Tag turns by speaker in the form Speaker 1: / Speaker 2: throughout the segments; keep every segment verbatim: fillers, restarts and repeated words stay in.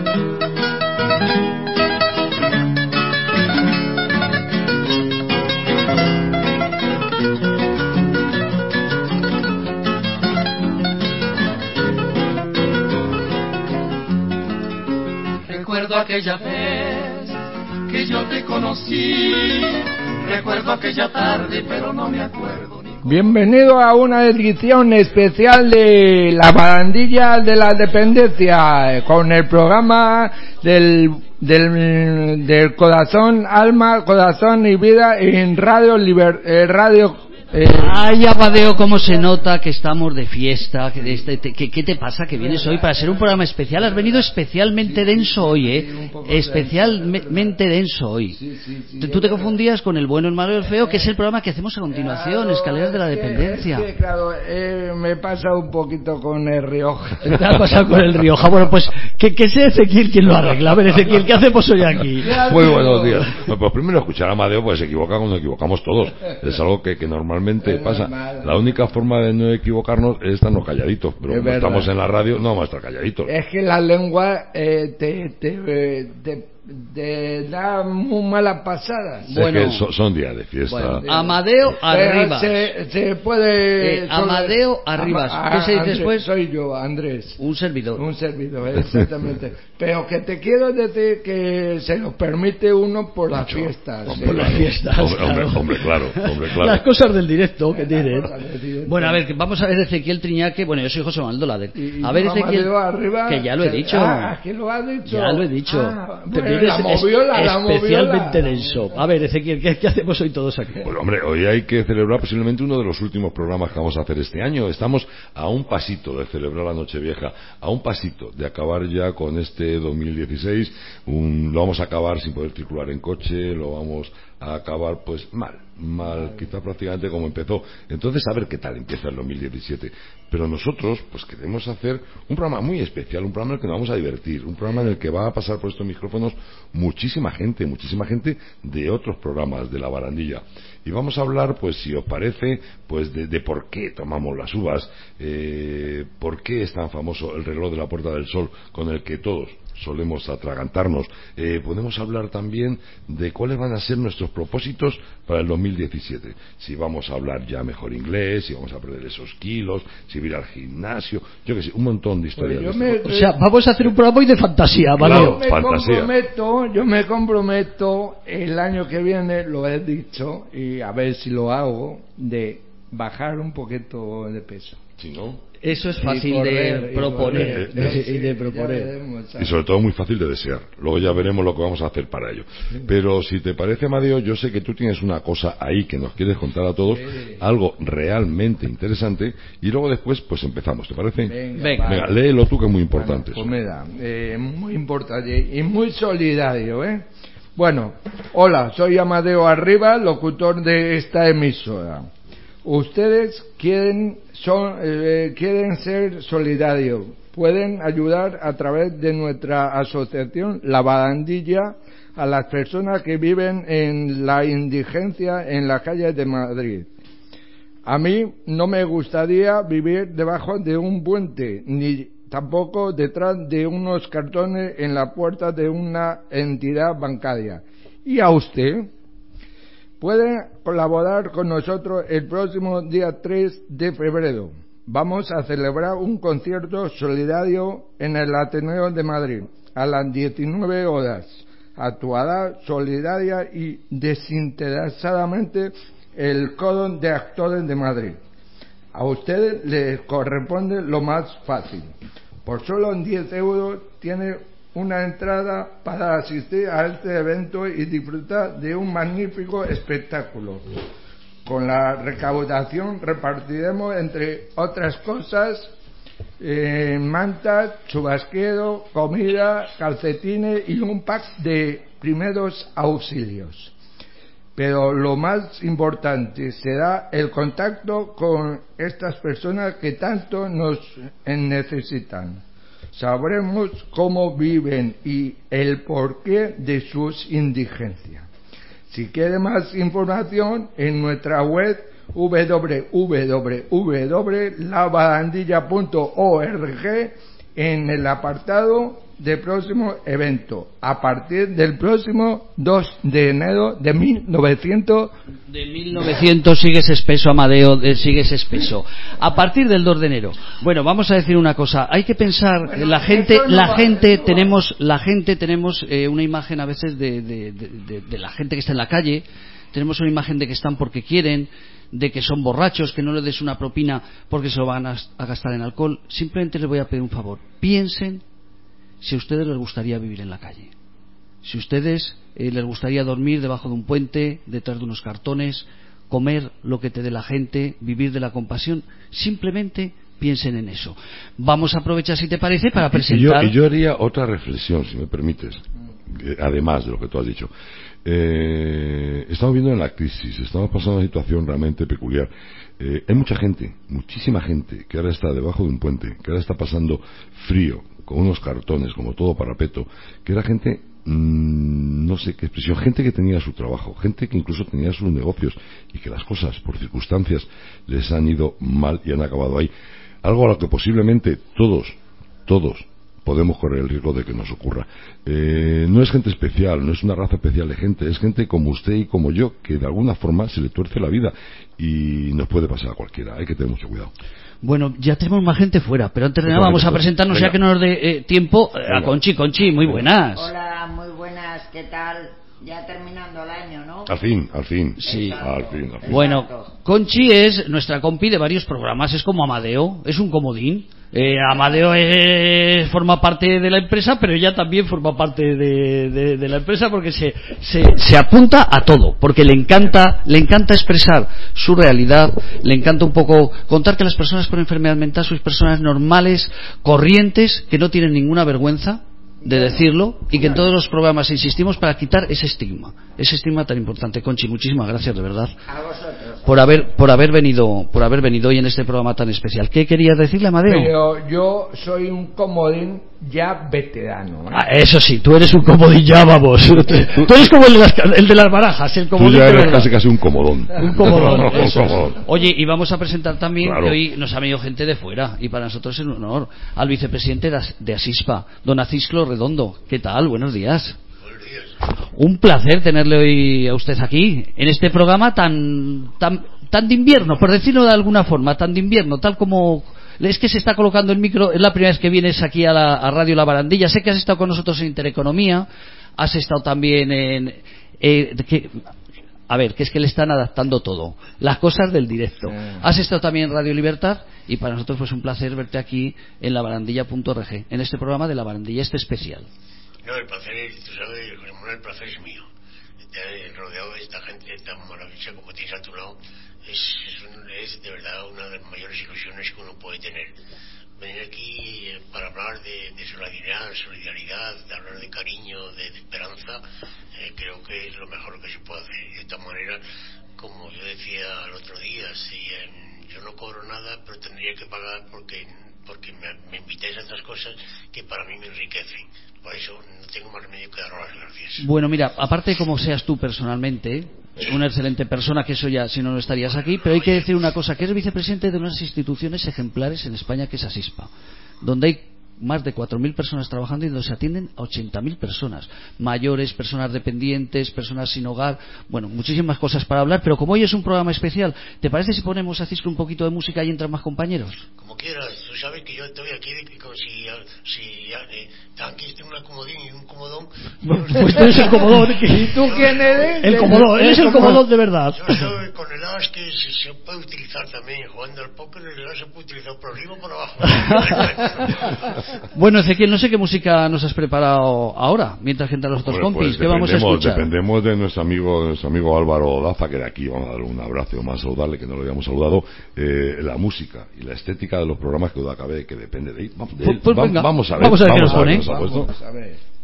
Speaker 1: Recuerdo aquella vez que yo te conocí, recuerdo aquella tarde, pero no me acuerdo.
Speaker 2: Bienvenido a una edición especial de La Barandilla de la Dependencia, con el programa del, del, del corazón, alma, corazón y vida en Radio Liber, eh, Radio
Speaker 3: Eh... Ay, Amadeo, cómo se nota que estamos de fiesta. Que de este, te, que, ¿Qué te pasa? Que vienes hoy para ser un programa especial. Has venido especialmente denso hoy, ¿eh? Especialmente denso hoy. Tú te confundías con El bueno, el malo y el feo, que es el programa que hacemos a continuación, Escaleras de la Dependencia.
Speaker 2: Es que, claro, eh, me pasa un poquito con el Rioja.
Speaker 3: ¿Qué ha pasado con el Rioja? Bueno, pues que, que sea Ezequiel quien lo arregla. A ver, Ezequiel, ¿qué hacemos hoy aquí?
Speaker 4: Muy buenos días. Bueno, pues primero escuchar a Amadeo, pues se equivoca cuando equivocamos todos. Es algo que, que normalmente pasa. La única forma de no equivocarnos es estarnos calladitos, pero como estamos en la radio no vamos a estar calladitos.
Speaker 2: Es que la lengua eh, te, te, te, te da muy malas pasadas.
Speaker 4: Es
Speaker 3: bueno,
Speaker 4: que son, son días de fiesta.
Speaker 3: Bueno, Amadeo Arribas.
Speaker 2: Se, se puede.
Speaker 3: Eh, Amadeo Arribas.
Speaker 2: Ama,
Speaker 3: ¿Qué se dice
Speaker 2: Andrés,
Speaker 3: después?
Speaker 2: Soy yo, Andrés.
Speaker 3: Un servidor.
Speaker 2: Un servidor, exactamente. Pero que te quiero decir que se lo permite uno por las
Speaker 4: Mucho.
Speaker 2: fiestas.
Speaker 3: Hombre, por las fiestas.
Speaker 4: Hombre,
Speaker 3: claro.
Speaker 4: hombre, hombre, claro, hombre, claro.
Speaker 3: Las cosas del directo que tienen. Bueno, a ver, vamos a ver Ezequiel Triñaque. Bueno, yo soy José Manuel Lader. A ver, Ezequiel.
Speaker 2: Arriba,
Speaker 3: que ya lo he dicho.
Speaker 2: Ah, que lo has dicho.
Speaker 3: Ya lo he dicho.
Speaker 2: Ah,
Speaker 3: Te
Speaker 2: bueno,
Speaker 3: vienes
Speaker 2: la moviola,
Speaker 3: es,
Speaker 2: la moviola.
Speaker 3: Especialmente denso. A ver, Ezequiel, ¿qué, ¿qué hacemos hoy todos aquí?
Speaker 4: Pues hombre, hoy hay que celebrar posiblemente uno de los últimos programas que vamos a hacer este año. Estamos a un pasito de celebrar la Nochevieja, a un pasito de acabar ya con este dos mil dieciséis. Un, lo vamos a acabar sin poder circular en coche, lo vamos a acabar pues mal, mal, quizá prácticamente como empezó. Entonces a ver qué tal empieza el dos mil diecisiete. Pero nosotros pues queremos hacer un programa muy especial, un programa en el que nos vamos a divertir, un programa en el que va a pasar por estos micrófonos muchísima gente, muchísima gente de otros programas de La Barandilla. Y vamos a hablar, pues si os parece, pues de, de por qué tomamos las uvas, eh, por qué es tan famoso el reloj de la Puerta del Sol con el que todos solemos atragantarnos. Eh, podemos hablar también de cuáles van a ser nuestros propósitos para el dos mil diecisiete. Si vamos a hablar ya mejor inglés, si vamos a perder esos kilos, si ir al gimnasio, yo que sé, un montón de historias.
Speaker 2: Pues
Speaker 4: de
Speaker 2: me,
Speaker 3: o sea, vamos a hacer un programa hoy de fantasía, ¿vale?
Speaker 4: Claro,
Speaker 2: yo me
Speaker 4: fantasía.
Speaker 2: comprometo, yo me comprometo el año que viene, lo he dicho, y a ver si lo hago, de bajar un poquito de peso.
Speaker 4: Si no...
Speaker 3: Eso es fácil
Speaker 2: correr,
Speaker 3: de proponer
Speaker 2: y, correr,
Speaker 3: y de proponer
Speaker 2: veremos,
Speaker 4: y sobre todo muy fácil de desear. Luego ya veremos lo que vamos a hacer para ello. Pero si te parece, Amadeo, yo sé que tú tienes una cosa ahí que nos quieres contar a todos, sí. Algo realmente interesante, y luego después pues empezamos, ¿te parece?
Speaker 2: Venga,
Speaker 3: Venga,
Speaker 4: Venga, léelo tú, que es muy importante.
Speaker 2: Bueno, pues mira, eh, muy importante y muy solidario, ¿eh? Bueno, hola, soy Amadeo Arribas, locutor de esta emisora. Ustedes quieren son eh, quieren ser solidarios, pueden ayudar a través de nuestra asociación La Barandilla a las personas que viven en la indigencia en las calles de Madrid. A mí no me gustaría vivir debajo de un puente, ni tampoco detrás de unos cartones en la puerta de una entidad bancaria. ¿Y a usted? Pueden colaborar con nosotros el próximo día tres de febrero. Vamos a celebrar un concierto solidario en el Ateneo de Madrid a las diecinueve horas. Actuará solidaria y desinteresadamente el Coro de Actores de Madrid. A ustedes les corresponde lo más fácil. Por solo diez euros tiene una entrada para asistir a este evento y disfrutar de un magnífico espectáculo. Con la recaudación repartiremos, entre otras cosas, eh, mantas, chubasquero, comida, calcetines y un pack de primeros auxilios. Pero lo más importante será el contacto con estas personas que tanto nos necesitan. Sabremos cómo viven y el porqué de sus indigencias. Si quiere más información, en nuestra web doble u doble u doble u doble u punto la barandilla punto org, en el apartado del próximo evento, a partir del próximo dos de enero de mil novecientos...
Speaker 3: De mil novecientos sigues espeso, Amadeo, eh, sigues espeso. A partir del dos de enero. Bueno, vamos a decir una cosa. Hay que pensar, bueno, la gente, no la va, gente no tenemos, la gente tenemos eh, una imagen a veces de, de, de, de, de la gente que está en la calle. Tenemos una imagen de que están porque quieren, de que son borrachos, que no les des una propina porque se lo van a, a gastar en alcohol. Simplemente les voy a pedir un favor. Piensen si a ustedes les gustaría vivir en la calle. Si a ustedes eh, les gustaría dormir debajo de un puente, detrás de unos cartones, comer lo que te dé la gente, vivir de la compasión, simplemente piensen en eso. Vamos a aprovechar, si te parece, para presentar...
Speaker 4: Y yo, y yo haría otra reflexión, si me permites, además de lo que tú has dicho. Eh, estamos viendo en la crisis, estamos pasando una situación realmente peculiar. Eh, hay mucha gente, muchísima gente, que ahora está debajo de un puente, que ahora está pasando frío, con unos cartones, como todo parapeto, que era gente, mmm, no sé qué expresión, gente que tenía su trabajo, gente que incluso tenía sus negocios, y que las cosas, por circunstancias, les han ido mal y han acabado ahí. Algo a lo que posiblemente todos, todos, podemos correr el riesgo de que nos ocurra. Eh, no es gente especial, no es una raza especial de gente, es gente como usted y como yo, que de alguna forma se le tuerce la vida y nos puede pasar a cualquiera. Hay que tener mucho cuidado.
Speaker 3: Bueno, ya tenemos más gente fuera, pero antes de nada vamos a presentarnos, ya que no nos dé eh, tiempo, eh, a Conchi. Conchi, muy buenas.
Speaker 5: Hola, muy buenas, ¿qué tal? Ya terminando el año, ¿no?
Speaker 4: Al fin, al fin.
Speaker 3: Sí.
Speaker 4: Al fin, al fin.
Speaker 3: Bueno, Conchi es nuestra compi de varios programas, es como Amadeo, es un comodín. Eh, Amadeo es, forma parte de la empresa, pero ella también forma parte de, de, de la empresa porque se, se, se apunta a todo, porque le encanta, le encanta expresar su realidad, le encanta un poco contar que las personas con enfermedad mental son personas normales, corrientes, que no tienen ninguna vergüenza de decirlo, y que en todos los programas insistimos para quitar ese estigma, ese estigma tan importante. Conchi, muchísimas gracias de verdad
Speaker 5: a vosotros
Speaker 3: por haber por haber venido por haber venido hoy en este programa tan especial. ¿Qué querías decirle, Amadeo?
Speaker 2: Pero yo soy un comodín ya veterano, ¿eh?
Speaker 3: Ah, eso sí, tú eres un comodín ya, vamos. Tú eres como el de las, el de las barajas, el comodín.
Speaker 4: Tú ya eres
Speaker 3: de
Speaker 4: casi casi un comodón.
Speaker 3: Un comodón, eso
Speaker 4: un comodón.
Speaker 3: es. Oye, y vamos a presentar también,
Speaker 4: claro,
Speaker 3: que hoy nos ha venido gente de fuera, y para nosotros es un honor, al vicepresidente de, As, de Asispa, don Acisclo Redondo. ¿Qué tal? Buenos días.
Speaker 6: Buenos días.
Speaker 3: Un placer tenerle hoy a usted aquí, en este programa tan, tan, tan de invierno, por decirlo de alguna forma, tan de invierno, tal como... Es que se está colocando el micro, es la primera vez que vienes aquí a, la, a Radio La Barandilla. Sé que has estado con nosotros en Intereconomía, has estado también en... Eh, que, a ver, que es que le están adaptando todo, las cosas del directo. Has estado también en Radio Libertad, y para nosotros fue un placer verte aquí en labarandilla punto org, en este programa de La Barandilla, este especial.
Speaker 6: No, el placer es, tú sabes, el placer es mío. Estar rodeado de esta gente tan maravillosa como tienes a tu lado es, es, un, es de verdad una de las mayores ilusiones que uno puede tener. Venir aquí eh, para hablar de, de solidaridad, solidaridad, de hablar de cariño, de, de esperanza, eh, creo que es lo mejor que se puede hacer. De esta manera, como yo decía el otro día, si eh, yo no cobro nada, pero tendría que pagar porque porque me, me invitáis a estas cosas que para mí me enriquecen. Por eso no tengo más remedio que daros las gracias.
Speaker 3: Bueno, mira, aparte de cómo seas tú personalmente, una excelente persona, que eso ya, si no, no estarías aquí, pero hay que decir una cosa, que eres vicepresidente de unas instituciones ejemplares en España, que es Asispa, donde hay más de cuatro mil personas trabajando y donde se atienden a ochenta mil personas, mayores, personas dependientes, personas sin hogar, bueno, muchísimas cosas para hablar, pero como hoy es un programa especial, ¿te parece si ponemos a Cisco un poquito de música y entran más compañeros?
Speaker 6: Como quieras, tú sabes que yo estoy aquí de, como si, si eh, aquí tengo una comodín y un comodón.
Speaker 3: Pues tú eres el comodón. ¿Y tú quién eres? El comodón, eres el comodón de verdad.
Speaker 6: Yo estoy con el as que se, se puede utilizar también, jugando al póker, el as se puede utilizar por arriba o por abajo.
Speaker 3: Bueno, Ezequiel, no sé qué música nos has preparado ahora, mientras que entran los otros
Speaker 4: Bueno,
Speaker 3: compis.
Speaker 4: pues
Speaker 3: ¿Qué vamos a escuchar?
Speaker 4: Dependemos de nuestro amigo, de nuestro amigo Álvaro Daza, que de aquí vamos a darle un abrazo, vamos a saludarle, que no lo habíamos saludado. Eh, la música y la estética de los programas que Duda Cabe, que depende de, de él.
Speaker 3: Pues, pues
Speaker 4: Va,
Speaker 3: venga,
Speaker 4: vamos a ver,
Speaker 3: vamos a ver
Speaker 4: vamos
Speaker 3: qué nos pone.
Speaker 4: Nos ha puesto.
Speaker 2: Vamos a ver.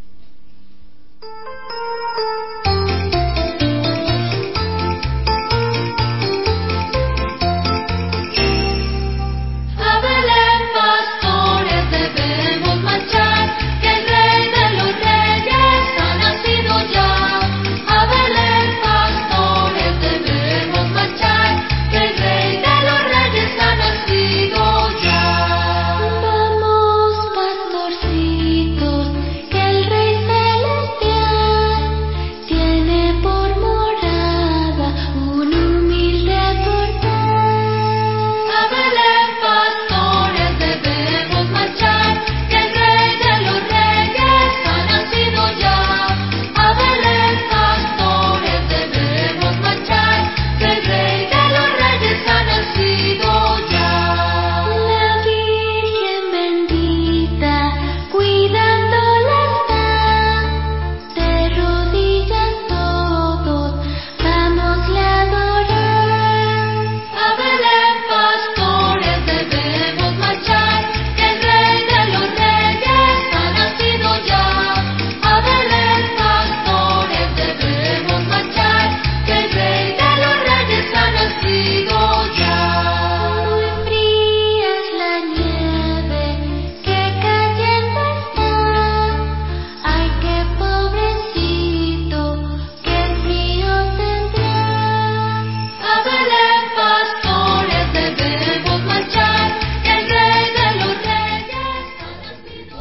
Speaker 7: Vamos, pastorcitos,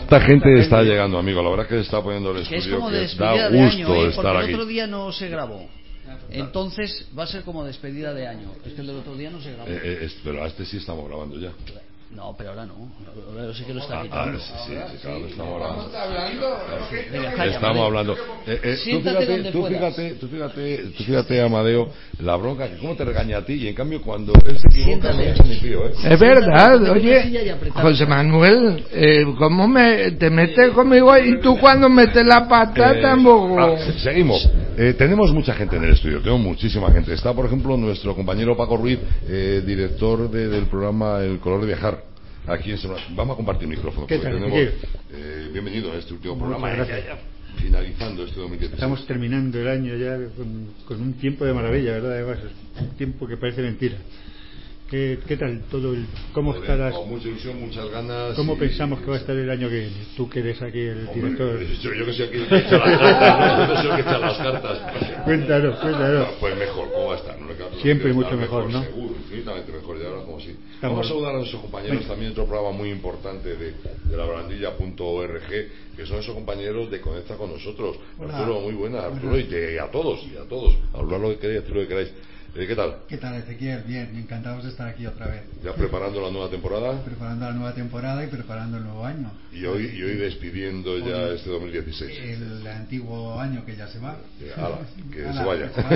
Speaker 4: Esta gente está llegando, amigo. La verdad es que se está poniendo el estudio.
Speaker 3: Que es como de
Speaker 4: que da
Speaker 3: despedida de
Speaker 4: gusto
Speaker 3: año, ¿eh?
Speaker 4: estar
Speaker 3: Porque
Speaker 4: aquí.
Speaker 3: el otro día no se grabó. Entonces va a ser como despedida de año. Es que el del otro día no se grabó.
Speaker 4: Eh, eh, es, pero a este sí estamos grabando ya.
Speaker 3: No, pero ahora no. Ahora sí que lo está
Speaker 4: Ah,
Speaker 3: quitando.
Speaker 4: ah, sí, sí, sí, claro, estamos hablando.
Speaker 2: ¿Estamos hablando?
Speaker 3: Venga, calla,
Speaker 4: Estamos
Speaker 3: Amadeo.
Speaker 4: hablando. Eh, eh, tú
Speaker 3: Siéntate
Speaker 4: fíjate,
Speaker 3: donde
Speaker 4: tú
Speaker 3: puedas.
Speaker 4: fíjate, tú fíjate, tú fíjate, Amadeo, la bronca que cómo te regaña a ti y en cambio cuando él se equivoca no
Speaker 3: Siéntate.
Speaker 4: es ni pío, ¿eh?
Speaker 2: Es verdad,
Speaker 3: Siéntate,
Speaker 2: oye,
Speaker 3: silla y apretar.
Speaker 2: José Manuel, eh, ¿cómo me te metes conmigo y tú cuando metes la pata
Speaker 4: Eh,
Speaker 2: tampoco?
Speaker 4: ah, seguimos. Eh, tenemos mucha gente en el estudio, tenemos muchísima gente. Está, por ejemplo, nuestro compañero Paco Ruiz, eh, director de- del programa El Color de Viajar. Aquí en Semana. Vamos a compartir micrófono.
Speaker 7: ¿Qué
Speaker 4: porque
Speaker 7: tal,
Speaker 4: tenemos,
Speaker 7: Miguel?
Speaker 4: eh, bienvenido a este último
Speaker 7: Muchas
Speaker 4: programa.
Speaker 7: gracias.
Speaker 4: Ya, ya, finalizando este dos mil dieciséis.
Speaker 7: Estamos terminando el año ya con, con un tiempo de maravilla, ¿verdad? Además, es un tiempo que parece mentira. ¿Qué, qué tal todo el, cómo
Speaker 4: Joder,
Speaker 7: estarás?
Speaker 4: con mucha ilusión, muchas ganas.
Speaker 7: ¿Cómo
Speaker 4: y-
Speaker 7: pensamos que va a estar el año que viene? Tú que eres aquí el
Speaker 4: Hombre,
Speaker 7: director.
Speaker 4: Yo, yo que soy aquí el que echa las cartas, ¿no? Yo soy el que echa las cartas.
Speaker 7: Cuéntanos, cuéntanos.
Speaker 4: Pues mejor, ¿cómo va a estar? No le cabe duda
Speaker 7: Siempre
Speaker 4: que
Speaker 7: mucho
Speaker 4: estar
Speaker 7: mejor, ¿no?
Speaker 4: Seguro, infinitamente mejor. Y ahora como sí.
Speaker 7: Estamos-
Speaker 4: Vamos a saludar a nuestros compañeros
Speaker 7: Venga.
Speaker 4: también, otro programa muy importante de, de la barandilla punto org, que son esos compañeros de Conecta con nosotros.
Speaker 8: Hola.
Speaker 4: Arturo, muy buena, Arturo, y, te- y a todos, y a todos. Hablar lo que queráis, decir lo que queráis. Eh, ¿Qué tal?
Speaker 8: ¿Qué tal, Ezequiel? Bien, encantados de estar aquí otra vez.
Speaker 4: Ya preparando la nueva temporada
Speaker 8: Preparando la nueva temporada y preparando el nuevo año.
Speaker 4: y hoy, y hoy despidiendo ya
Speaker 8: Hoy-
Speaker 4: este dos mil dieciséis.
Speaker 8: El antiguo año que ya se va.
Speaker 4: Eh, ala, que
Speaker 8: Ala,
Speaker 4: se vaya.
Speaker 8: que se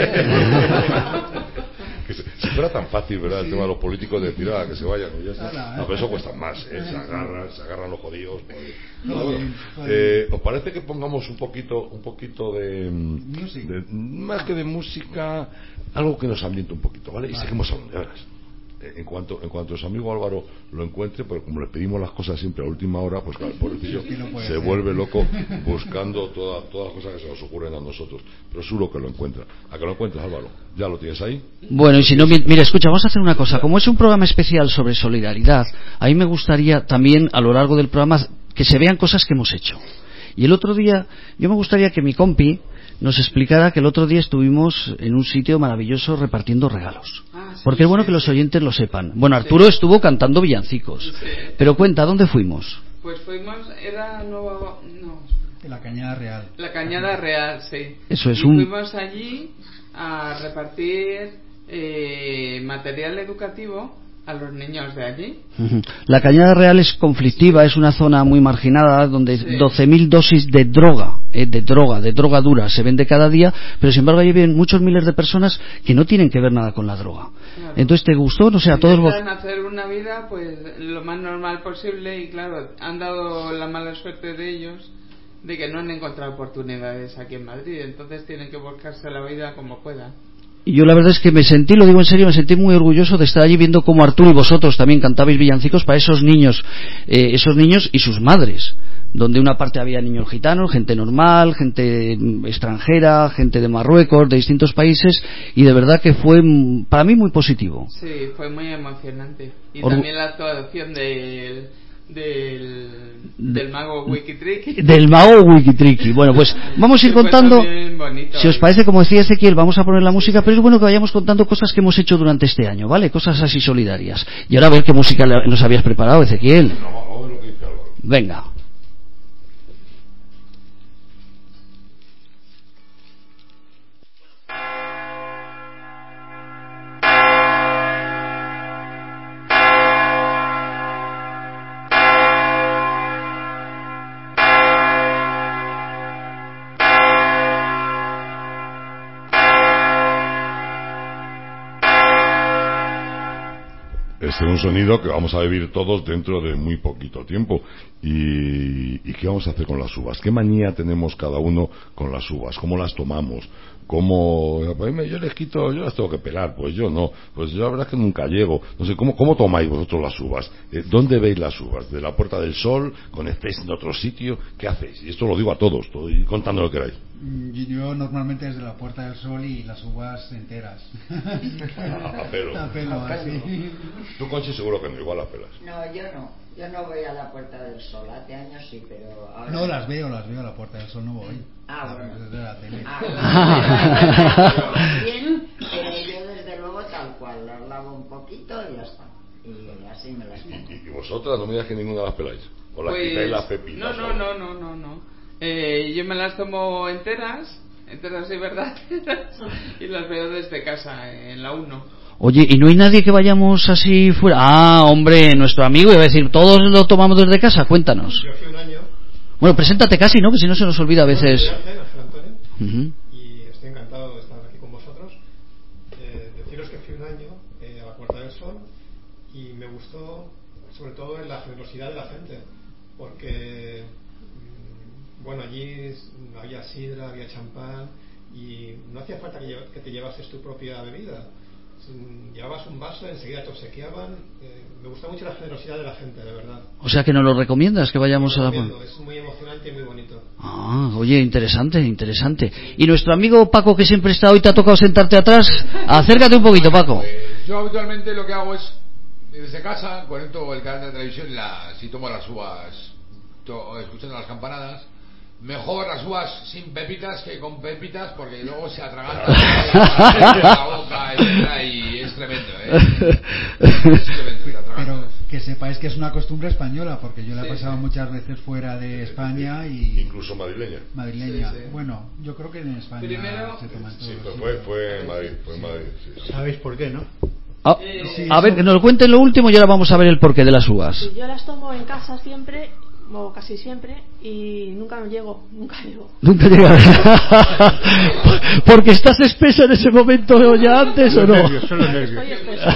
Speaker 8: vaya.
Speaker 4: Que se- si fuera tan fácil, ¿verdad? El tema de los políticos de decir, ah, que se vayan, pues ya está.
Speaker 8: Ala,
Speaker 4: No, pero eso cuesta más, ¿eh? Se agarran, se agarran los jodidos. Pues.
Speaker 8: Muy
Speaker 4: Bueno,
Speaker 8: bien, muy
Speaker 4: eh, ¿os parece que pongamos un poquito, un poquito de,
Speaker 8: Music.
Speaker 4: de- más que de música, algo que nos ambiente un poquito, ¿vale? Y
Speaker 8: Vale.
Speaker 4: seguimos hablando, ya verás. Eh, En cuanto, en cuanto su amigo Álvaro lo encuentre, porque como le pedimos las cosas siempre a última hora, pues claro, el pobrecillo
Speaker 8: Sí, no puede
Speaker 4: se
Speaker 8: ser.
Speaker 4: vuelve loco buscando toda- todas las cosas que se nos ocurren a nosotros. Pero seguro que lo encuentra. ¿A que lo encuentras, Álvaro? ¿Ya lo tienes ahí?
Speaker 3: Bueno, y si no, mi- mira, escucha, vamos a hacer una cosa. Como es un programa especial sobre solidaridad, a mí me gustaría también, a lo largo del programa, que se vean cosas que hemos hecho. Y el otro día, yo me gustaría que mi compi nos explicara que el otro día estuvimos en un sitio maravilloso repartiendo regalos.
Speaker 9: Ah, sí,
Speaker 3: Porque es bueno
Speaker 9: sí,
Speaker 3: que los
Speaker 9: sí.
Speaker 3: oyentes lo sepan. Bueno, Arturo estuvo cantando villancicos.
Speaker 9: Sí.
Speaker 3: Pero cuenta, ¿dónde fuimos?
Speaker 9: Pues fuimos, era Nueva, no,
Speaker 8: La Cañada Real.
Speaker 9: la Cañada Real, sí.
Speaker 3: Eso es
Speaker 9: y
Speaker 3: un-
Speaker 9: fuimos allí a repartir eh, material educativo a los niños de allí.
Speaker 3: Ujú. La Cañada Real es conflictiva, es una zona muy marginada donde
Speaker 9: Sí.
Speaker 3: doce mil dosis de droga, eh, de droga, de droga dura se vende cada día, pero sin embargo allí viven muchos miles de personas que no tienen que ver nada con la droga.
Speaker 9: Claro.
Speaker 3: Entonces, ¿te gustó? No sé, a todos vos...
Speaker 9: Intentan hacer una vida pues lo más normal posible y claro, han dado la mala suerte de ellos de que no han encontrado oportunidades aquí en Madrid, entonces tienen que buscarse la vida como puedan.
Speaker 3: Y yo la verdad es que me sentí, lo digo en serio, me sentí muy orgulloso de estar allí viendo cómo Arturo y vosotros también cantabais villancicos para esos niños, eh, esos niños y sus madres, donde una parte había niños gitanos, gente normal, gente mm, extranjera, gente de Marruecos, de distintos países, y de verdad que fue mm, para mí muy positivo.
Speaker 9: Sí, fue muy emocionante. Y
Speaker 3: Orgu-
Speaker 9: también la actuación del, del, del mago Wikitrick.
Speaker 3: Del mago Wikitriki. Bueno, pues vamos a ir
Speaker 9: Que fue
Speaker 3: contando,
Speaker 9: también bonito.
Speaker 3: si os parece, como decía Ezequiel, vamos a poner la música, pero es bueno que vayamos contando cosas que hemos hecho durante este año, ¿vale? Cosas así solidarias. Y ahora a ver qué música le- nos habías preparado, Ezequiel.
Speaker 4: No, vamos a ver lo que dice Álvaro.
Speaker 3: Venga.
Speaker 4: Este es un sonido que vamos a vivir todos dentro de muy poquito tiempo. ¿Y, y qué vamos a hacer con las uvas? ¿Qué manía tenemos cada uno con las uvas? ¿Cómo las tomamos? ¿Cómo? Pues, yo les quito, yo las tengo que pelar, pues yo no. Pues yo la verdad es que nunca llego. No sé, ¿cómo, cómo tomáis vosotros las uvas? Eh, ¿Dónde veis las uvas? ¿De la Puerta del Sol? ¿Conectáis en otro sitio? ¿Qué hacéis? Y esto lo digo a todos, estoy contando lo que queráis.
Speaker 8: Mm, Yo normalmente desde la Puerta del Sol y las uvas enteras.
Speaker 4: A, a pelo.
Speaker 8: A pelo, así.
Speaker 4: Tú, Conchi, seguro que no, igual las pelas.
Speaker 5: No, yo no. Yo no voy a la Puerta del Sol. Hace años sí, pero ahora...
Speaker 8: No, las veo, las veo a la Puerta del Sol, no voy.
Speaker 5: Ah,
Speaker 8: Las
Speaker 5: bueno.
Speaker 8: veo desde la tele.
Speaker 5: Ah, bien, pero yo desde luego tal cual. Las lavo un poquito y ya está. Y así me las pongo.
Speaker 4: ¿Y, y vosotras no me digas que ninguna las peláis? ¿O las
Speaker 9: Pues,
Speaker 4: quitáis las pepitas?
Speaker 9: No, no, no, no, no, no. Eh, yo me las tomo enteras, enteras y verdaderas, y las veo desde casa, en la uno.
Speaker 3: Oye, ¿y no hay nadie que vayamos así fuera? Ah, hombre, nuestro amigo, iba a decir, ¿todos lo tomamos desde casa? Cuéntanos.
Speaker 10: Yo fui un año.
Speaker 3: Bueno, preséntate casi, ¿no? Que si no se nos olvida a veces.
Speaker 10: Soy Ángel, Ángel Antonio,
Speaker 3: uh-huh.
Speaker 10: y estoy encantado de estar aquí con vosotros. Eh, deciros que fui un año eh, a la Puerta del Sol y me gustó sobre todo en la generosidad de la gente, porque mmm, bueno, allí había sidra, había champán y no hacía falta que, llev- que te llevases tu propia bebida. Llevabas un vaso, enseguida te obsequiaban. Eh, me gusta mucho la generosidad de la gente, de verdad.
Speaker 3: O sea que nos lo recomiendas, que vayamos a la...
Speaker 10: Es muy emocionante y muy bonito.
Speaker 3: Ah, oye, interesante, interesante. Y nuestro amigo Paco, que siempre está hoy, te ha tocado sentarte atrás. Acércate un poquito, Paco.
Speaker 2: Pues yo habitualmente lo que hago es, desde casa, conecto el canal de televisión y la, si tomo las uvas, to, escuchando las campanadas. Mejor las uvas sin pepitas que con pepitas, porque luego se atraganta la boca, etcétera, y es tremendo, ¿eh? Es tremendo, se atraganta.
Speaker 8: Pero que sepáis que es una costumbre española, porque yo la he
Speaker 9: Sí,
Speaker 8: pasado
Speaker 9: sí.
Speaker 8: muchas veces fuera de España y
Speaker 4: Incluso madrileña.
Speaker 8: madrileña.
Speaker 9: Sí, sí.
Speaker 8: Bueno, yo creo que en España
Speaker 9: Primero-
Speaker 8: se toman todos
Speaker 4: Sí,
Speaker 8: los
Speaker 4: fue,
Speaker 8: sitios.
Speaker 4: fue en Madrid, fue en Madrid, sí, sí.
Speaker 7: ¿Sabéis por qué, no?
Speaker 3: Ah,
Speaker 8: Sí,
Speaker 3: a
Speaker 8: eso-
Speaker 3: ver, que nos lo cuenten lo último y ahora vamos a ver el porqué de las uvas.
Speaker 11: Sí, yo las tomo en casa siempre, o casi siempre, y nunca llego, nunca llego.
Speaker 3: Nunca llega. Porque estás espesa en ese momento o ya antes o
Speaker 7: Los
Speaker 3: no.
Speaker 7: nervios, son los nervios.
Speaker 11: Estoy espesa,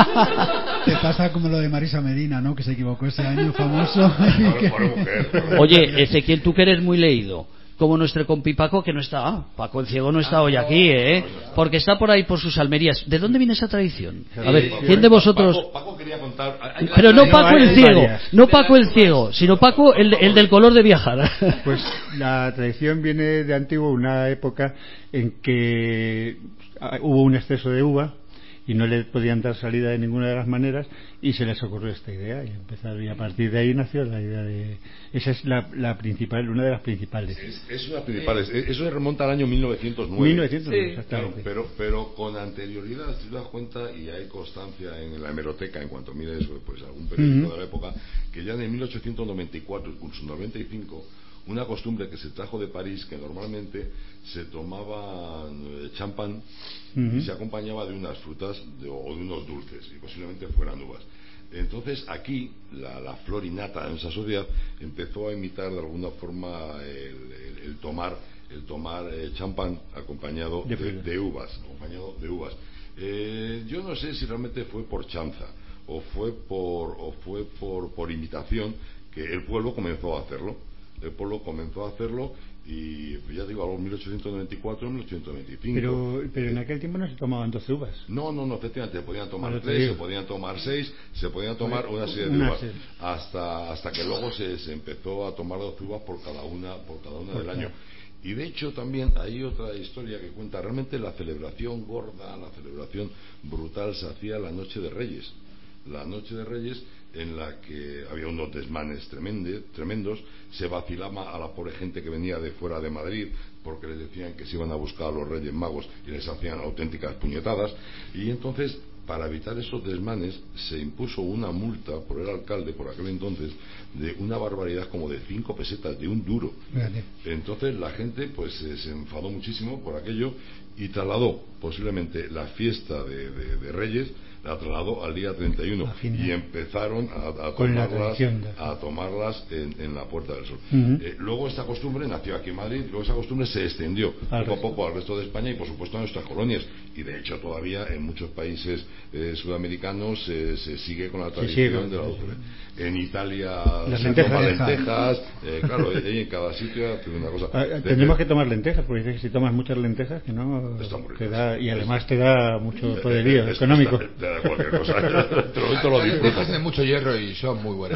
Speaker 11: sí.
Speaker 8: Te pasa como lo de Marisa Medina, ¿no? Que se equivocó ese año famoso.
Speaker 4: Por, por mujer, por mujer.
Speaker 3: Oye, Ezequiel, tú que eres muy leído, como nuestro compi Paco, que no está, ah, Paco el ciego no está hoy aquí, ¿eh? Porque está por ahí por sus Almerías. ¿De dónde viene esa tradición? A ver, ¿quién de vosotros...?
Speaker 4: Paco, Paco quería contar. hay-
Speaker 3: Pero no
Speaker 7: No,
Speaker 3: Paco
Speaker 7: hay
Speaker 3: el ciego,
Speaker 7: varias.
Speaker 3: no Paco el ciego, sino Paco el, el del color de viajar.
Speaker 7: Pues la tradición viene de antiguo, una época en que ah, hubo un exceso de uva y no le podían dar salida de ninguna de las maneras y se les ocurrió esta idea y empezaron, y a partir de ahí nació la idea de esa es la, la principal, una de las principales.
Speaker 4: Es, es una principal, es- eso se remonta al año mil novecientos nueve.
Speaker 7: mil novecientos,
Speaker 9: Sí.
Speaker 4: Claro,
Speaker 7: exactamente.
Speaker 4: pero, pero con anterioridad, si te das cuenta, y hay constancia en la hemeroteca, en cuanto mires pues, algún periódico
Speaker 7: Ujú.
Speaker 4: de la época, que ya en mil ochocientos noventa y cuatro, incluso noventa y cinco, una costumbre que se trajo de París, que normalmente se tomaba eh, champán
Speaker 7: Ujú.
Speaker 4: y se acompañaba de unas frutas de- o de unos dulces, y posiblemente fueran uvas. Entonces aquí la, la flor innata en esa sociedad empezó a imitar de alguna forma el, el- el tomar el tomar eh, champán acompañado
Speaker 7: De
Speaker 4: de,
Speaker 7: frutas.
Speaker 4: de uvas, acompañado de uvas. Eh, yo no sé si realmente fue por chanza o fue por o fue por por imitación que el pueblo comenzó a hacerlo. El pueblo comenzó a hacerlo y pues, ya digo, algo en mil ochocientos noventa y cuatro, mil ochocientos noventa y cinco.
Speaker 7: Pero, pero en aquel tiempo no se tomaban doce uvas.
Speaker 4: No, no, no, efectivamente, se podían tomar
Speaker 7: Ahora te
Speaker 4: tres,
Speaker 7: digo.
Speaker 4: se podían tomar seis, se podían tomar una serie de
Speaker 7: Una
Speaker 4: uvas,
Speaker 7: serie.
Speaker 4: hasta hasta que luego se, se empezó a tomar doce uvas por cada una por cada una
Speaker 7: Por
Speaker 4: del
Speaker 7: cada.
Speaker 4: año. Y de hecho también hay otra historia que cuenta, realmente la celebración gorda, la celebración brutal se hacía la noche de Reyes. La noche de Reyes en la que había unos desmanes tremende, tremendos, se vacilaba a la pobre gente que venía de fuera de Madrid porque les decían que se iban a buscar a los Reyes Magos y les hacían auténticas puñetadas, y entonces para evitar esos desmanes se impuso una multa por el alcalde por aquel entonces de una barbaridad como de cinco pesetas, de un duro.
Speaker 8: Vale.
Speaker 4: Entonces la gente pues eh, se enfadó muchísimo por aquello y trasladó posiblemente la fiesta de, de, de Reyes, la trasladó al día treinta y uno
Speaker 8: A fin de-
Speaker 4: y empezaron a, a
Speaker 7: Con la
Speaker 4: tomarlas,
Speaker 7: tradición de-
Speaker 4: a tomarlas en, en la Puerta del Sol.
Speaker 7: Ujú.
Speaker 4: Eh, luego esta costumbre nació aquí en Madrid, luego esa costumbre se extendió
Speaker 7: Al
Speaker 4: poco a
Speaker 7: resto.
Speaker 4: poco al resto de España y por supuesto a nuestras colonias, y de hecho todavía en muchos países eh, sudamericanos eh, se sigue con la
Speaker 7: Se
Speaker 4: tradición
Speaker 7: sigue con-
Speaker 4: de la dulce. En Italia
Speaker 7: Las
Speaker 4: se
Speaker 7: lentejas.
Speaker 4: toman lentejas, eh, claro, ahí en cada sitio hace una cosa.
Speaker 7: Ah,
Speaker 4: De-
Speaker 7: Tendremos que tomar lentejas, porque dice que si tomas muchas lentejas, que no
Speaker 4: Está muy
Speaker 7: te
Speaker 4: rico.
Speaker 7: da, y además te da mucho
Speaker 4: eh,
Speaker 7: poderío
Speaker 4: eh,
Speaker 7: económico.
Speaker 4: está- te da cualquier cosa. Te lo meto, lo
Speaker 2: Las lentejas
Speaker 4: disfrutas.
Speaker 2: tienen mucho hierro y son muy buenas.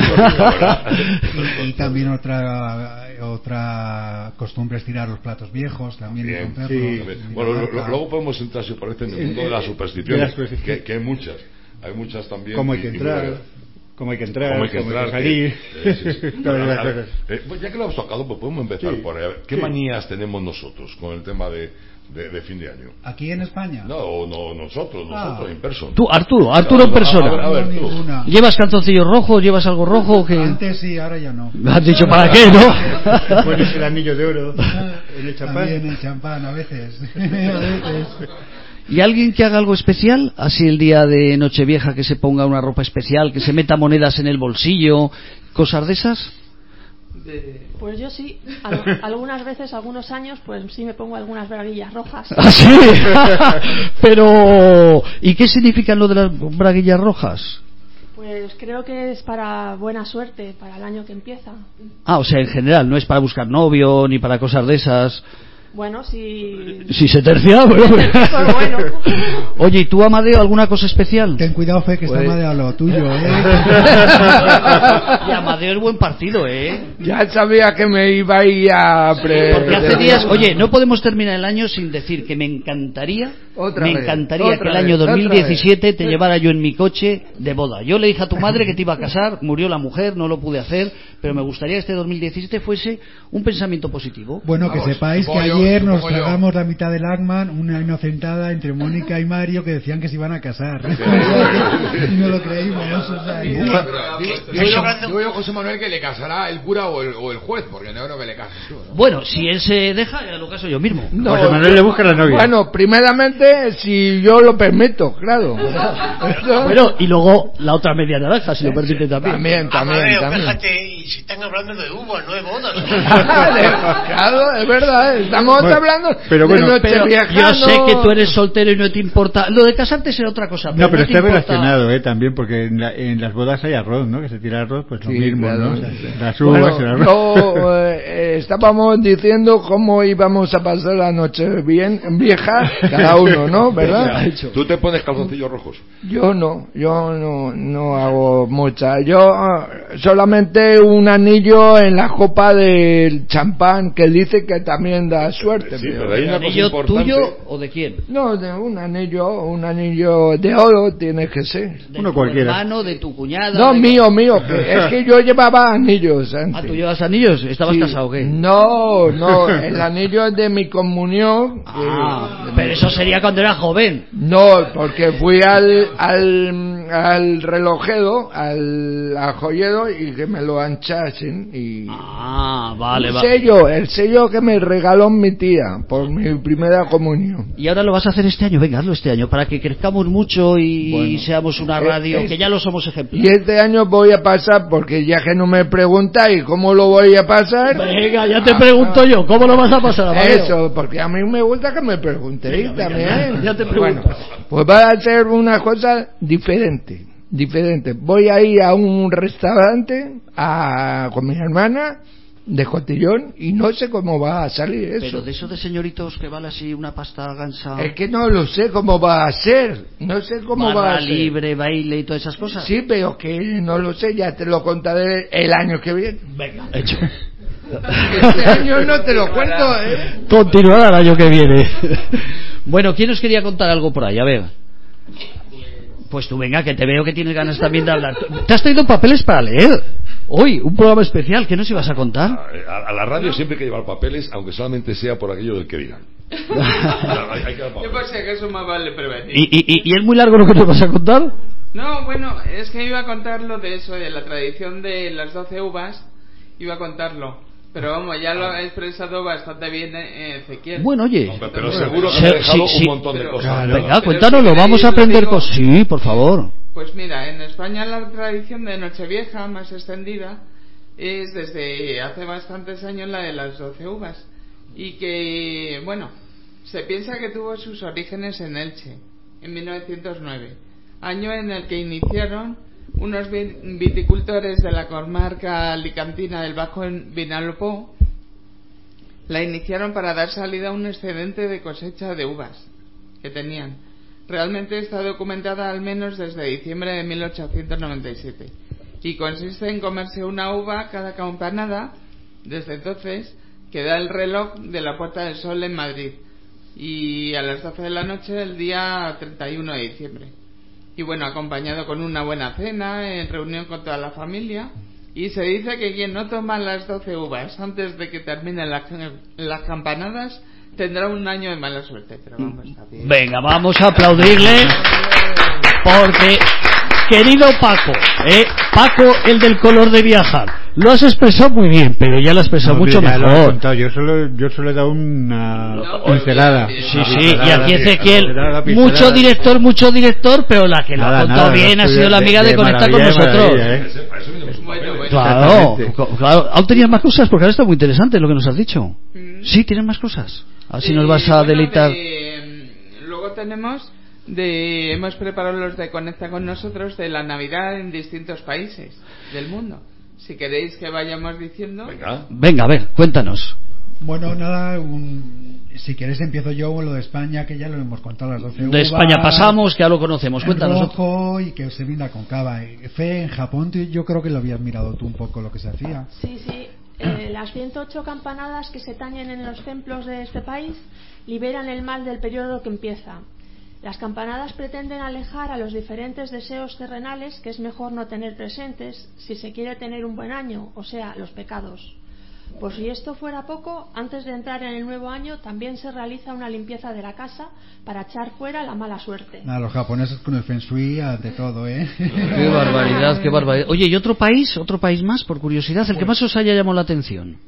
Speaker 8: Y, y también otra otra costumbre es tirar los platos viejos, también y
Speaker 4: Bien,
Speaker 8: romperlos.
Speaker 7: sí.
Speaker 8: y
Speaker 4: Bueno, lo-
Speaker 8: levantar.
Speaker 4: lo- luego podemos entrar, si os parece, en el
Speaker 7: Eh,
Speaker 4: mundo de las
Speaker 7: eh,
Speaker 4: supersticiones,
Speaker 7: de las supersticiones.
Speaker 4: que, que hay muchas, hay muchas también.
Speaker 7: ¿Cómo hay
Speaker 4: y-
Speaker 7: que
Speaker 4: y
Speaker 7: entrar?
Speaker 4: luego-
Speaker 7: cómo hay que entrar,
Speaker 4: cómo hay que,
Speaker 7: cómo
Speaker 4: entrar,
Speaker 7: hay que salir.
Speaker 4: Que, eh, sí, sí. Bueno, a ver, eh, pues ya que lo hemos tocado, pues podemos empezar
Speaker 7: Sí,
Speaker 4: por eh, qué
Speaker 7: sí.
Speaker 4: manías tenemos nosotros con el tema de, de, de fin de año.
Speaker 8: ¿Aquí en España?
Speaker 4: No, no nosotros, nosotros
Speaker 8: Ah.
Speaker 4: en persona.
Speaker 3: Tú, Arturo, Arturo en persona.
Speaker 4: A ver, a ver, tú.
Speaker 8: Ninguna.
Speaker 3: ¿Llevas calzoncillos rojos? ¿Llevas algo rojo? Que
Speaker 8: Antes sí, ahora ya no.
Speaker 3: me has dicho para qué, ¿no?
Speaker 7: Pones el anillo de oro en el champán.
Speaker 8: También el champán, a veces. a veces.
Speaker 3: ¿Y alguien que haga algo especial? Así el día de Nochevieja, que se ponga una ropa especial, que se meta monedas en el bolsillo, cosas de esas.
Speaker 11: Pues yo sí, Al- algunas veces, algunos años, pues sí me pongo algunas braguillas rojas.
Speaker 3: ¿Ah, sí? Pero, ¿y qué significan lo de las braguillas rojas?
Speaker 11: Pues creo que es para buena suerte, para el año que empieza.
Speaker 3: Ah, o sea, en general, no es para buscar novio, ni para cosas de esas.
Speaker 11: Bueno, si...
Speaker 3: Si se tercia, bueno.
Speaker 11: Pues bueno.
Speaker 3: Oye, ¿y tú, Amadeo, alguna cosa especial?
Speaker 8: Ten cuidado, Fe, que
Speaker 2: Pues-
Speaker 8: está Amadeo a lo tuyo, ¿eh?
Speaker 3: Y Amadeo es buen partido, ¿eh?
Speaker 2: Ya sabía que me iba a ir a... pre-
Speaker 3: Porque hace días, oye, no podemos terminar el año sin decir que me encantaría,
Speaker 2: Otra
Speaker 3: me
Speaker 2: vez,
Speaker 3: encantaría
Speaker 2: otra
Speaker 3: que el
Speaker 2: vez,
Speaker 3: año
Speaker 2: otra
Speaker 3: dos mil diecisiete
Speaker 2: vez.
Speaker 3: te llevara yo en mi coche de boda. Yo le dije a tu madre que te iba a casar, murió la mujer, no lo pude hacer, pero me gustaría que este dos mil diecisiete fuese un pensamiento positivo.
Speaker 8: Bueno, que
Speaker 12: Vamos,
Speaker 8: sepáis que
Speaker 12: supongo yo,
Speaker 8: ayer nos
Speaker 12: supongo yo.
Speaker 8: tragamos la mitad del Agman, una inocentada entre Mónica y Mario que decían que se iban a casar. Y no lo creímos. O sea, que-
Speaker 12: Digo
Speaker 6: ¿Estáis
Speaker 12: yo,
Speaker 6: hablando?
Speaker 12: digo yo, José Manuel, que le casará el cura o el, o el juez, porque no creo que le cases tú, ¿no?
Speaker 3: Bueno, si él se deja, ya lo caso yo mismo.
Speaker 2: No,
Speaker 7: José Manuel le busca la novia.
Speaker 2: Bueno, primeramente, si yo lo permito, claro. Eso-
Speaker 3: Bueno, y luego la otra media naranja, si lo permite también.
Speaker 2: También, también,
Speaker 6: Amadeo,
Speaker 2: también.
Speaker 6: fíjate, y si están hablando de uvas, no de bodas.
Speaker 2: Claro, es verdad, estamos
Speaker 7: Bueno,
Speaker 2: hablando
Speaker 7: pero bueno,
Speaker 2: de
Speaker 3: Pero
Speaker 2: Nochevieja,
Speaker 3: yo sé
Speaker 2: no-
Speaker 3: que tú eres soltero y no te importa. Lo de casarte será otra cosa. Pero
Speaker 7: No, pero
Speaker 3: te
Speaker 7: está
Speaker 3: importa-
Speaker 7: relacionado, ¿eh? También, porque en, la- en las bodas hay arroz, ¿no? Que se tira arroz, pues lo
Speaker 2: Sí,
Speaker 7: mismo,
Speaker 2: claro.
Speaker 7: ¿no? O sea, las uvas,
Speaker 2: Bueno,
Speaker 7: el arroz.
Speaker 2: yo, eh, estábamos diciendo cómo íbamos a pasar la noche bien vieja, cada uno, ¿no? ¿Verdad?
Speaker 4: ¿Tú te pones calzoncillos rojos?
Speaker 2: Yo no, yo no, no hago mucha. Yo eh, solamente un anillo en la copa del champán que dice que también da suerte.
Speaker 4: Sí,
Speaker 2: pero-
Speaker 4: pero hay una cosa
Speaker 3: ¿Anillo
Speaker 4: importante.
Speaker 3: tuyo o de quién?
Speaker 2: No, de un anillo, un anillo de oro tiene que ser.
Speaker 3: De
Speaker 7: Uno
Speaker 3: tu
Speaker 7: cualquiera.
Speaker 3: hermano, de tu cuñada.
Speaker 2: No,
Speaker 3: de-
Speaker 2: mío, mío, que es que yo llevaba anillos antes.
Speaker 3: Ah, ¿tú llevas anillos? ¿Estabas
Speaker 2: Sí.
Speaker 3: casado o qué?
Speaker 2: No, no, el anillo es de mi comunión. que-
Speaker 3: Ah, pero eso sería cuando era joven.
Speaker 2: No, porque fui al, al, al relojero, al, al joyero y que me lo anchasen y...
Speaker 3: Ah, vale,
Speaker 2: el
Speaker 3: vale.
Speaker 2: sello, el sello que me regaló mi tía por mi primera comunión.
Speaker 3: Y ahora lo vas a hacer este año, venga, hazlo este año, para que crezcamos mucho y
Speaker 2: Bueno,
Speaker 3: seamos una
Speaker 2: eh,
Speaker 3: radio,
Speaker 2: es-
Speaker 3: que ya lo somos ejemplos.
Speaker 2: Y este año voy a pasar, porque ya que no me preguntáis cómo lo voy a pasar...
Speaker 3: Venga, ya te pregunto yo, ¿cómo lo vas a pasar, Amadeo?
Speaker 2: Eso, porque a mí me gusta que me preguntéis
Speaker 3: Venga, venga,
Speaker 2: también.
Speaker 3: ya- ya te
Speaker 2: Bueno,
Speaker 3: pregunto.
Speaker 2: pues va a ser una cosa diferente, diferente. Voy a ir a un restaurante a, con mi hermana de cotillón y no sé cómo va a salir eso.
Speaker 3: Pero de eso de señoritos que vale así una pasta gansa...
Speaker 2: Es que no lo sé cómo va a ser, no sé cómo va
Speaker 3: barra
Speaker 2: a ser.
Speaker 3: libre, baile y todas esas cosas.
Speaker 2: Sí, pero que no lo sé, ya te lo contaré el año que viene.
Speaker 3: Venga, hecho.
Speaker 2: Este año no te lo cuento, ¿eh?
Speaker 3: Continuará el año que viene. Bueno, ¿quién os quería contar algo por ahí? A ver. Pues tú venga, que te veo que tienes ganas también de hablar. ¿Te has traído papeles para leer? Hoy, un programa especial, ¿qué nos ibas a contar?
Speaker 4: A, a la radio siempre hay que llevar papeles, aunque solamente sea por aquello del que dirán. Hay- hay que dar
Speaker 9: Yo
Speaker 4: papeles.
Speaker 9: por si acaso más vale prevenir.
Speaker 3: ¿Y, y, y- y es muy largo lo que te vas a contar?
Speaker 9: No, bueno, es que iba a contarlo de eso, de la tradición de las doce uvas, iba a contarlo. Pero vamos, ya lo ha expresado bastante bien eh, Ezequiel.
Speaker 3: Bueno, oye.
Speaker 4: Hombre, pero seguro que
Speaker 3: Sí,
Speaker 4: me ha dejado
Speaker 3: sí,
Speaker 4: un
Speaker 3: sí.
Speaker 4: montón de
Speaker 9: Pero-
Speaker 4: cosas.
Speaker 3: Venga,
Speaker 4: ¿verdad?
Speaker 3: cuéntanoslo,
Speaker 9: si
Speaker 3: vamos a
Speaker 9: queréis, lo
Speaker 3: aprender
Speaker 9: digo.
Speaker 3: cosas. Sí, por favor.
Speaker 9: Pues mira, en España la tradición de Nochevieja más extendida es desde hace bastantes años la de las doce uvas. Y que, bueno, se piensa que tuvo sus orígenes en Elche, en mil novecientos nueve, año en el que iniciaron unos vi- viticultores de la comarca alicantina del Bajo Vinalopó. La iniciaron para dar salida a un excedente de cosecha de uvas que tenían. Realmente está documentada al menos desde diciembre de mil ochocientos noventa y siete y consiste en comerse una uva cada campanada, desde entonces, que da el reloj de la Puerta del Sol en Madrid, y a las doce de la noche del día treinta y uno de diciembre. y bueno, acompañado con una buena cena, en reunión con toda la familia. Y se dice que quien no toma las doce uvas antes de que terminen las, las campanadas tendrá un año de mala suerte. Pero vamos a ver.
Speaker 3: Venga, vamos a aplaudirle, porque, querido Paco, ¿eh? Paco, el del color de viajar, lo has expresado muy bien, pero ya lo has expresado
Speaker 7: no,
Speaker 3: mucho
Speaker 7: ya
Speaker 3: mejor.
Speaker 7: Lo he contado. Yo solo, yo solo he dado una no, pincelada.
Speaker 3: Sí, sí, y aquí Ezequiel, mucho director, mucho director, pero la que lo ha contado bien ha sido la amiga de, de Conecta con nosotros. ¿Eh?
Speaker 9: Bueno, bueno.
Speaker 3: Claro, claro. ¿Aún tenías más cosas? Porque ahora está muy interesante lo que nos has dicho. Mm. Sí, tienes más cosas. Así eh, nos vas a bueno, deleitar.
Speaker 9: De, luego tenemos, de hemos preparado los de Conecta con nosotros de la Navidad en distintos países del mundo. Si queréis que vayamos diciendo.
Speaker 4: Venga,
Speaker 3: Venga a ver, cuéntanos.
Speaker 8: Bueno, nada, un, si queréis empiezo yo, lo de España, que ya lo hemos contado, las doce uvas.
Speaker 3: De España pasamos, que ya lo conocemos, cuéntanos.
Speaker 8: Rojo y que se brinda con cava. Fe, en Japón yo creo que lo habías mirado tú un poco lo que se hacía.
Speaker 11: Sí, sí, eh, las ciento ocho campanadas que se tañen en los templos de este país liberan el mal del periodo que empieza. Las campanadas pretenden alejar a los diferentes deseos terrenales que es mejor no tener presentes si se quiere tener un buen año, o sea, los pecados. Por si esto fuera poco, antes de entrar en el nuevo año también se realiza una limpieza de la casa para echar fuera la mala suerte.
Speaker 8: Nada, los japoneses con el feng shui ante todo, ¿eh?
Speaker 3: Qué barbaridad, qué barbaridad. Oye, ¿y otro país? ¿Otro país más, por curiosidad? ¿El pues, que más os haya llamado la atención?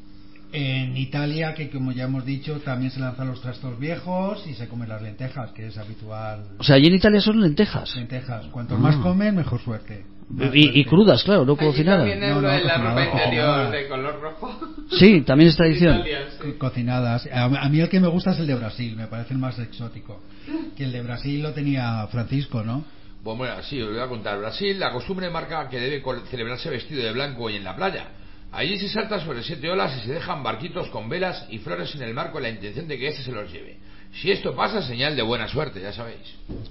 Speaker 8: En Italia, que como ya hemos dicho, también se lanzan los trastos viejos y se comen las lentejas, que es habitual.
Speaker 3: O sea, allí en Italia son lentejas.
Speaker 8: Lentejas. Cuanto ah. más comen, mejor suerte.
Speaker 3: Y, y crudas, claro, no cocinadas.
Speaker 9: También es
Speaker 8: no,
Speaker 9: lo
Speaker 8: no,
Speaker 9: de la ropa interior
Speaker 8: cocinadas.
Speaker 9: De color rojo.
Speaker 3: Sí, también es tradición.
Speaker 9: Italia, sí.
Speaker 8: Cocinadas. A, a mí el que me gusta es el de Brasil, me parece el más exótico. Que el de Brasil lo tenía Francisco, ¿no?
Speaker 12: Pues bueno, sí, os voy a contar. Brasil, la costumbre marca que debe celebrarse vestido de blanco y en la playa. Allí se salta sobre siete olas y se dejan barquitos con velas y flores en el mar con la intención de que este se los lleve. Si esto pasa, señal de buena suerte, ya sabéis.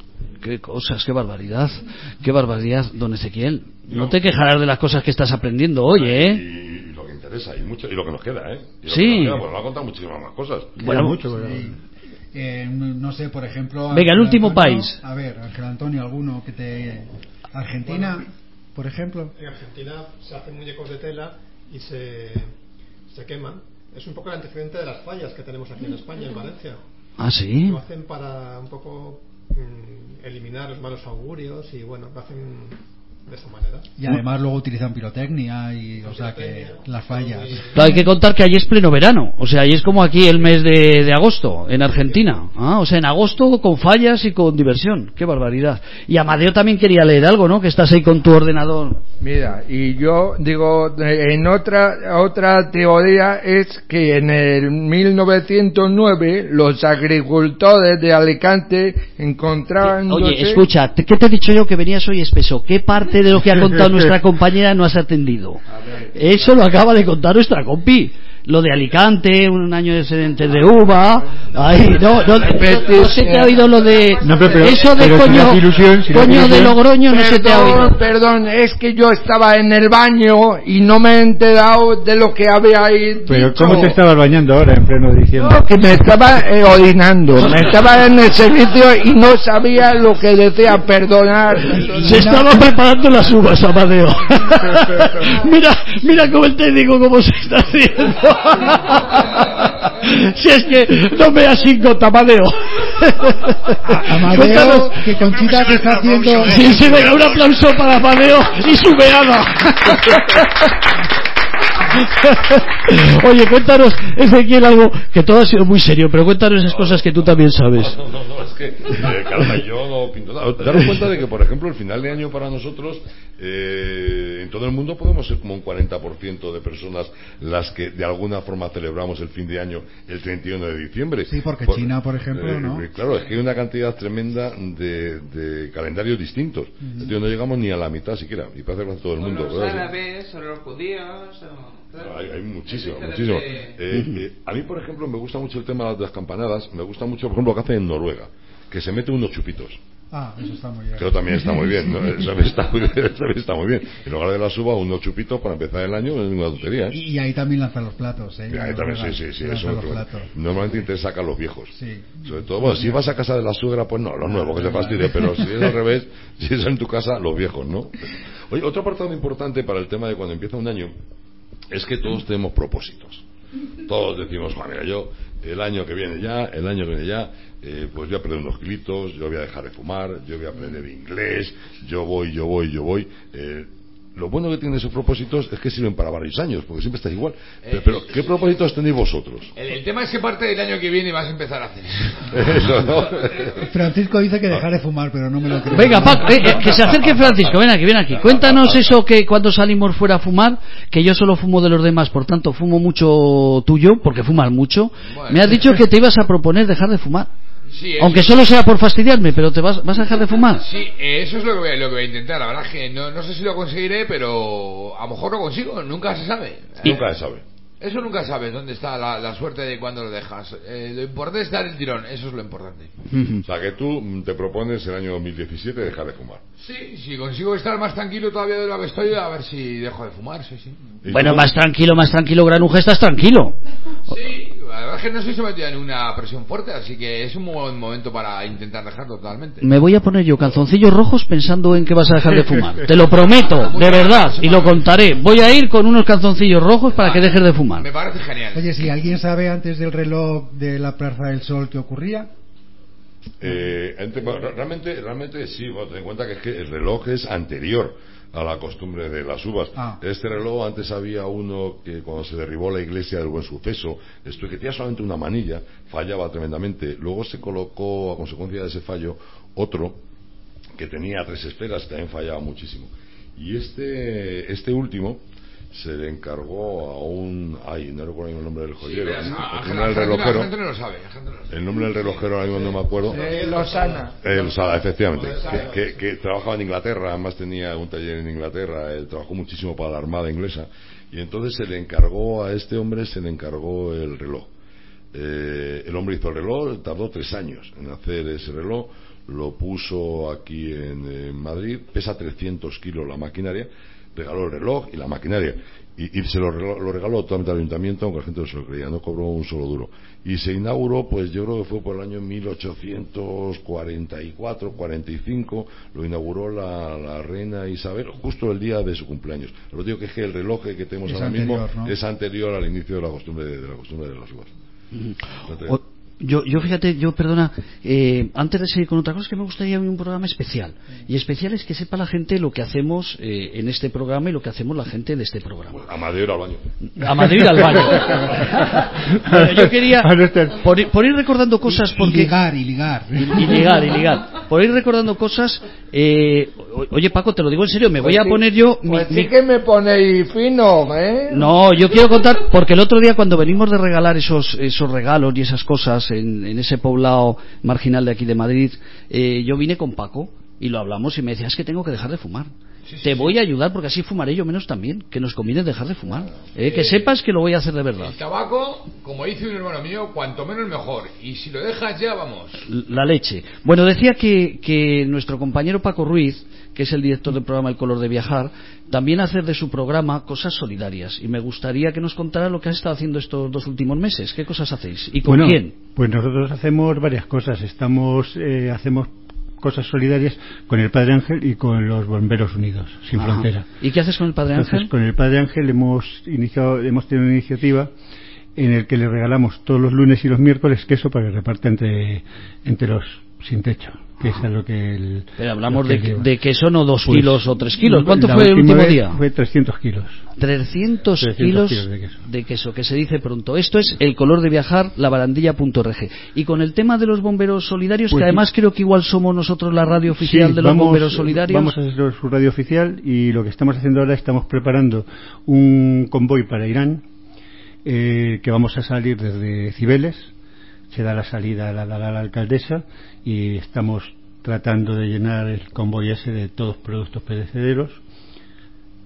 Speaker 3: Qué cosas, qué barbaridad, qué barbaridad, don Ezequiel. No te quejarás de las cosas que estás aprendiendo hoy, ¿eh?
Speaker 4: Y, y lo que interesa, y mucho, y lo que nos queda, ¿eh? Y lo
Speaker 3: sí.
Speaker 4: Que nos queda, pues nos ha contado muchísimas más cosas.
Speaker 3: Bueno,
Speaker 8: mucho, pero... sí. eh, no sé, por ejemplo...
Speaker 3: Venga, el último
Speaker 8: Antonio,
Speaker 3: país.
Speaker 8: A ver, Ángel Antonio, alguno que te... Argentina, bueno, por ejemplo.
Speaker 10: En Argentina se hacen muñecos de tela y se, se queman. Es un poco el antecedente de las fallas que tenemos aquí en España, en Valencia.
Speaker 3: Ah, sí.
Speaker 10: Lo hacen para un poco mmm, eliminar los malos augurios y bueno, lo hacen de esa manera.
Speaker 8: Y además luego utilizan pirotecnia y o sea que las fallas.
Speaker 3: Claro, hay que contar que allí es pleno verano, o sea, allí es como aquí el mes de, de agosto en Argentina. Ah, o sea, en agosto con fallas y con diversión. Qué barbaridad. Y Amadeo también quería leer algo, ¿no? Que estás ahí con tu ordenador.
Speaker 2: Mira, y yo digo, en otra otra teoría es que en el mil novecientos nueve los agricultores de Alicante encontraban...
Speaker 3: Oye, escucha, ¿qué te he dicho yo que venías hoy espeso? ¿Qué parte de lo que ha contado nuestra compañera no has atendido? Eso lo acaba de contar nuestra compi. Lo de Alicante, un año de excedentes de uva. Ay, no, no, no, no se te ha oído lo de
Speaker 7: no, pero,
Speaker 3: eso de
Speaker 7: pero
Speaker 3: coño,
Speaker 7: si ilusión, si
Speaker 3: coño de Logroño, no se te ha oído.
Speaker 2: Perdón, es que yo estaba en el baño y no me he enterado de lo que había ahí.
Speaker 7: Pero
Speaker 2: dicho.
Speaker 7: ¿cómo te estabas bañando ahora en pleno diciembre?
Speaker 2: No, que me estaba eh, orinando, me estaba en el servicio y no sabía lo que decía, perdonar.
Speaker 3: Se estaba preparando las uvas, Amadeo. mira, mira cómo el técnico cómo se está haciendo. Si es que no me asigno Amadeo.
Speaker 8: Amadeo, que Conchita que está haciendo.
Speaker 3: Sí, sí, venga, un aplauso para Amadeo y su veada. Oye, cuéntanos, Ezequiel, algo que todo ha sido muy serio, pero cuéntanos esas cosas que tú también sabes.
Speaker 4: No, no, no, es que, eh, caramba, yo no pinto nada. Daros cuenta de que, por ejemplo, el final de año para nosotros, eh, en todo el mundo podemos ser como un cuarenta por ciento de personas las que de alguna forma celebramos el fin de año el treinta y uno de diciembre.
Speaker 8: Sí, porque por, China, por ejemplo, eh, ¿no?
Speaker 4: Claro, es que hay una cantidad tremenda de, de calendarios distintos. Uh-huh. Entonces no llegamos ni a la mitad siquiera, y parece que todo el mundo.
Speaker 9: O los ¿verdad? Árabes, o los judíos, o...
Speaker 4: Hay, hay muchísimo, muchísimo. Eh, eh, a mí, por ejemplo, me gusta mucho el tema de las campanadas. Me gusta mucho, por ejemplo, lo que hacen en Noruega, que se mete unos chupitos.
Speaker 8: Ah, eso está muy bien.
Speaker 4: Eso también está muy bien, ¿no? Eso también está muy bien, eso también está muy bien. En lugar de la suba, unos chupitos para empezar el año, no es ninguna tontería, ¿eh?
Speaker 8: Y, y ahí también lanzan los platos, ¿eh?
Speaker 4: Y ahí también, sí, sí, sí. Eso
Speaker 8: los platos.
Speaker 4: Normalmente interesa sacar los viejos.
Speaker 8: Sí.
Speaker 4: Sobre todo, bueno, si vas a casa de la suegra, pues no, los nuevos, que se fastidie, pero si es al revés, si es en tu casa, los viejos, ¿no? Oye, otro apartado importante para el tema de cuando empieza un año es que todos tenemos propósitos. Todos decimos, bueno, mira, yo el año que viene ya, el año que viene ya, eh, pues voy a perder unos kilitos, yo voy a dejar de fumar, yo voy a aprender inglés, yo voy, yo voy, yo voy. Eh, lo bueno que tienen esos propósitos es que sirven para varios años, porque siempre estáis igual. Pero, pero ¿qué propósitos tenéis vosotros?
Speaker 12: El, el tema es que parte del año que viene vas a empezar a hacer
Speaker 4: eso, ¿no?
Speaker 8: Francisco dice que dejar de fumar, pero no me lo creo.
Speaker 3: Venga, Paco, eh, eh, que se acerque Francisco, ven aquí, ven aquí. Cuéntanos eso que cuando salimos fuera a fumar, que yo solo fumo de los demás, por tanto fumo mucho tuyo, porque fumas mucho.
Speaker 12: Bueno.
Speaker 3: Me has dicho que te ibas a proponer dejar de fumar.
Speaker 12: Sí,
Speaker 3: aunque solo sea por fastidiarme, pero te vas, vas a dejar de fumar.
Speaker 12: Sí, eh, eso es lo que, voy, lo que voy a intentar. La verdad es que no, no sé si lo conseguiré, pero a lo mejor lo consigo. Nunca se sabe.
Speaker 4: Nunca se sabe.
Speaker 12: Eso nunca sabes dónde está la, la suerte de cuando lo dejas. Eh, lo importante es dar el tirón. Eso es lo importante.
Speaker 4: O sea, que tú te propones el año dos mil diecisiete dejar de fumar.
Speaker 12: Sí, si consigo estar más tranquilo todavía de lo que estoy, a ver si dejo de fumar, sí, sí.
Speaker 3: Bueno, más tranquilo, más tranquilo, Granuja, estás tranquilo.
Speaker 12: Sí, la verdad es que no estoy sometido a ninguna presión fuerte, así que es un buen momento para intentar dejarlo totalmente.
Speaker 3: Me voy a poner yo calzoncillos rojos pensando en que vas a dejar de fumar. Te lo prometo, de verdad, y lo contaré. Voy a ir con unos calzoncillos rojos para que dejes de fumar.
Speaker 12: Me parece genial.
Speaker 8: Oye, si alguien sabe antes del reloj de la Plaza del Sol qué ocurría.
Speaker 4: Eh, ente, bueno, realmente, realmente sí, bueno, ten en cuenta que, es que el reloj es anterior a la costumbre de las uvas.
Speaker 8: Ah.
Speaker 4: Este reloj, antes había uno que cuando se derribó la iglesia del Buen Suceso, esto que tenía solamente una manilla, fallaba tremendamente. Luego se colocó, a consecuencia de ese fallo, otro que tenía tres esferas, que también fallaba muchísimo. Y este, este último se le encargó a un... ay, no recuerdo el nombre del joyero.
Speaker 12: Sí, a, a,
Speaker 4: el, el relojero.
Speaker 12: La gente no lo sabe, la gente no lo sabe.
Speaker 4: El nombre del relojero ahora mismo no me acuerdo.
Speaker 2: Eh, Losana.
Speaker 4: Eh, Losana, efectivamente. Que, que, que trabajaba en Inglaterra, además tenía un taller en Inglaterra, él trabajó muchísimo para la Armada inglesa. Y entonces se le encargó a este hombre, se le encargó el reloj. Eh, el hombre hizo el reloj, tardó tres años en hacer ese reloj. Lo puso aquí en, en Madrid, pesa trescientos kilos la maquinaria. Regaló el reloj y la maquinaria y, y se lo regaló, lo regaló totalmente al ayuntamiento, aunque la gente no se lo creía, no cobró un solo duro, y se inauguró, pues yo creo que fue por el año mil ochocientos cuarenta y cuatro, cuarenta y cinco, lo inauguró la, la reina Isabel justo el día de su cumpleaños. Lo digo que es que el reloj que tenemos
Speaker 8: es
Speaker 4: ahora
Speaker 8: anterior,
Speaker 4: mismo, ¿no?, es anterior al inicio de la costumbre de, de la costumbre de las uvas.
Speaker 3: Mm. O, Yo, yo fíjate, yo perdona, eh, antes de seguir con otra cosa, es que me gustaría un programa especial. Y especial es que sepa la gente lo que hacemos eh, en este programa y lo que hacemos la gente de este programa.
Speaker 4: A Madrid al baño.
Speaker 3: A Madrid al baño. Bueno, yo quería, por, por ir recordando cosas, porque...
Speaker 8: Y ligar, y ligar.
Speaker 3: Y, y ligar, y ligar. Por ir recordando cosas, eh, oye Paco, te lo digo en serio, me voy
Speaker 2: pues
Speaker 3: a
Speaker 2: sí,
Speaker 3: poner yo...
Speaker 2: Pues
Speaker 3: mi,
Speaker 2: sí
Speaker 3: mi...
Speaker 2: que me ponéis fino, ¿eh?
Speaker 3: No, yo quiero contar, porque el otro día cuando venimos de regalar esos, esos regalos y esas cosas en, en ese poblado marginal de aquí de Madrid, eh, yo vine con Paco y lo hablamos y me decía, es que tengo que dejar de fumar. Sí, sí, te voy sí. a ayudar porque así fumaré yo menos también, que nos conviene dejar de fumar. Eh, que sepas que lo voy a hacer de verdad.
Speaker 12: El tabaco, como dice un hermano mío, cuanto menos mejor. Y si lo dejas ya, vamos.
Speaker 3: La leche. Bueno, decía que, que nuestro compañero Paco Ruiz, que es el director del programa El Color de Viajar, también hace de su programa cosas solidarias. Y me gustaría que nos contara lo que has estado haciendo estos dos últimos meses. ¿Qué cosas hacéis? ¿Y con
Speaker 7: bueno,
Speaker 3: quién?
Speaker 7: Pues nosotros hacemos varias cosas. Estamos, eh, hacemos cosas solidarias con el Padre Ángel y con los Bomberos Unidos Sin
Speaker 3: Ajá.
Speaker 7: Frontera.
Speaker 3: ¿Y qué haces con el Padre
Speaker 7: Entonces,
Speaker 3: Ángel?
Speaker 7: Con el Padre Ángel hemos iniciado, hemos tenido una iniciativa en el que le regalamos todos los lunes y los miércoles queso para que reparte entre, entre los sin techo, que Ajá. es lo que el...
Speaker 3: Pero hablamos
Speaker 7: que
Speaker 3: de, de queso no dos
Speaker 7: pues,
Speaker 3: kilos o tres kilos. ¿Cuánto fue el último día?
Speaker 7: Fue trescientos kilos.
Speaker 3: trescientos kilos de queso. de queso, que se dice pronto. Esto es El Color de Viajar, la barandilla punto org. Y con el tema de los bomberos solidarios, pues, que además creo que igual somos nosotros la radio oficial sí, de los
Speaker 7: vamos,
Speaker 3: bomberos solidarios.
Speaker 7: Vamos a hacer su radio oficial y lo que estamos haciendo ahora, estamos preparando un convoy para Irán, eh, que vamos a salir desde Cibeles. Se da la salida a la, la, la, la alcaldesa y estamos tratando de llenar el convoy ese de todos productos perecederos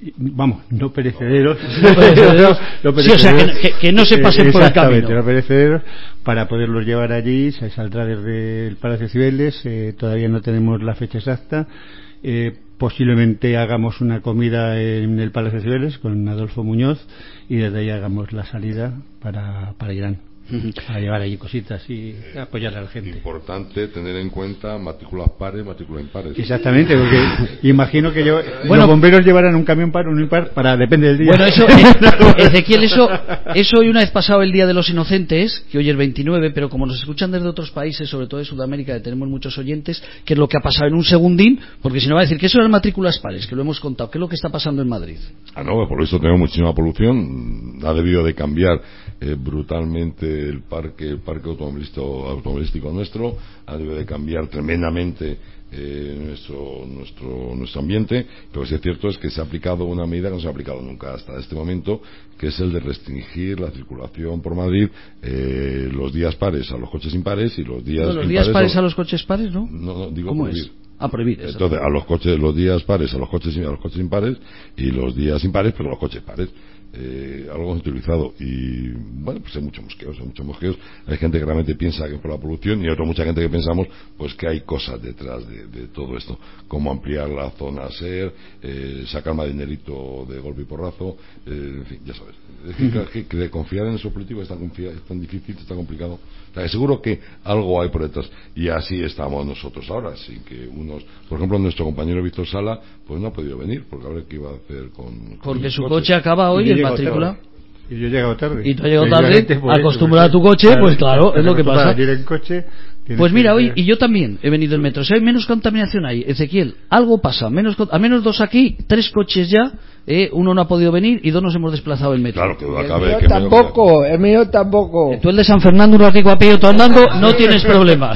Speaker 7: Vamos, no perecederos.
Speaker 3: No perecederos.
Speaker 7: no perecederos.
Speaker 3: Sí, o sea, que, que, que no se pasen por el camino.
Speaker 7: No perecederos, para poderlos llevar allí. Se saldrá desde el Palacio Cibeles. Eh, todavía no tenemos la fecha exacta. Eh, posiblemente hagamos una comida en el Palacio Cibeles con Adolfo Muñoz y desde ahí hagamos la salida para, para Irán. Para llevar allí cositas y apoyar a la gente.
Speaker 4: Importante tener en cuenta matrículas pares, matrículas impares.
Speaker 7: Exactamente, porque imagino que yo, bueno, los bomberos llevarán un camión par, un impar, para depende del día.
Speaker 3: Bueno, eso, eh, Ezequiel, eso, eso hoy una vez pasado el Día de los Inocentes, que hoy es veintinueve, pero como nos escuchan desde otros países, sobre todo de Sudamérica, que tenemos muchos oyentes, ¿qué es lo que ha pasado en un segundín? Porque si no va a decir que eso eran matrículas pares, que lo hemos contado. ¿Qué es lo que está pasando en Madrid?
Speaker 4: Ah, no, por eso tenemos muchísima polución. Ha debido de cambiar eh, brutalmente el parque el parque automovilístico, automovilístico nuestro, ha debido de cambiar tremendamente eh, nuestro nuestro nuestro ambiente, pero lo que es cierto es que se ha aplicado una medida que no se ha aplicado nunca hasta este momento, que es el de restringir la circulación por Madrid eh, los días pares a los coches impares y los días
Speaker 3: no, los
Speaker 4: impares
Speaker 3: días pares a, a los coches pares, ¿no?
Speaker 4: No, no digo
Speaker 3: ¿Cómo
Speaker 4: prohibir.
Speaker 3: es? A prohibir.
Speaker 4: Entonces, a los coches, los días pares a los coches a los coches impares y los días impares, pero los coches pares. Eh, algo hemos utilizado y bueno, pues hay muchos mosqueos, hay muchos mosqueos. Hay gente que realmente piensa que es por la polución y otra mucha gente que pensamos pues que hay cosas detrás de, de todo esto, como ampliar la zona SER, eh, sacar más dinerito de golpe y porrazo, eh, en fin, ya sabes. Es que, uh-huh. que, que de confiar en esos políticos es tan, confia- es tan difícil, es tan complicado. O sea, seguro que algo hay por detrás y así estamos nosotros ahora, sin que unos, por ejemplo, nuestro compañero Víctor Sala, pues no ha podido venir porque a ver qué iba a hacer con, con
Speaker 3: porque su coche, coche acaba hoy en matrícula.
Speaker 7: Y yo he llegado tarde.
Speaker 3: Y tú has llegado tarde, acostumbrado a tu coche, claro, pues claro, es lo que pasa.
Speaker 7: En coche,
Speaker 3: pues mira, hoy, y yo también he venido en metro. Si hay menos contaminación ahí, Ezequiel, algo pasa. Menos, al menos dos aquí, tres coches ya, eh, uno no ha podido venir y dos nos hemos desplazado en metro.
Speaker 4: Claro, que
Speaker 2: el
Speaker 4: acabe,
Speaker 2: mío
Speaker 4: que
Speaker 2: tampoco, el mío tampoco.
Speaker 3: Tú el de San Fernando, un ratico a pie y otro andando, no tienes problemas.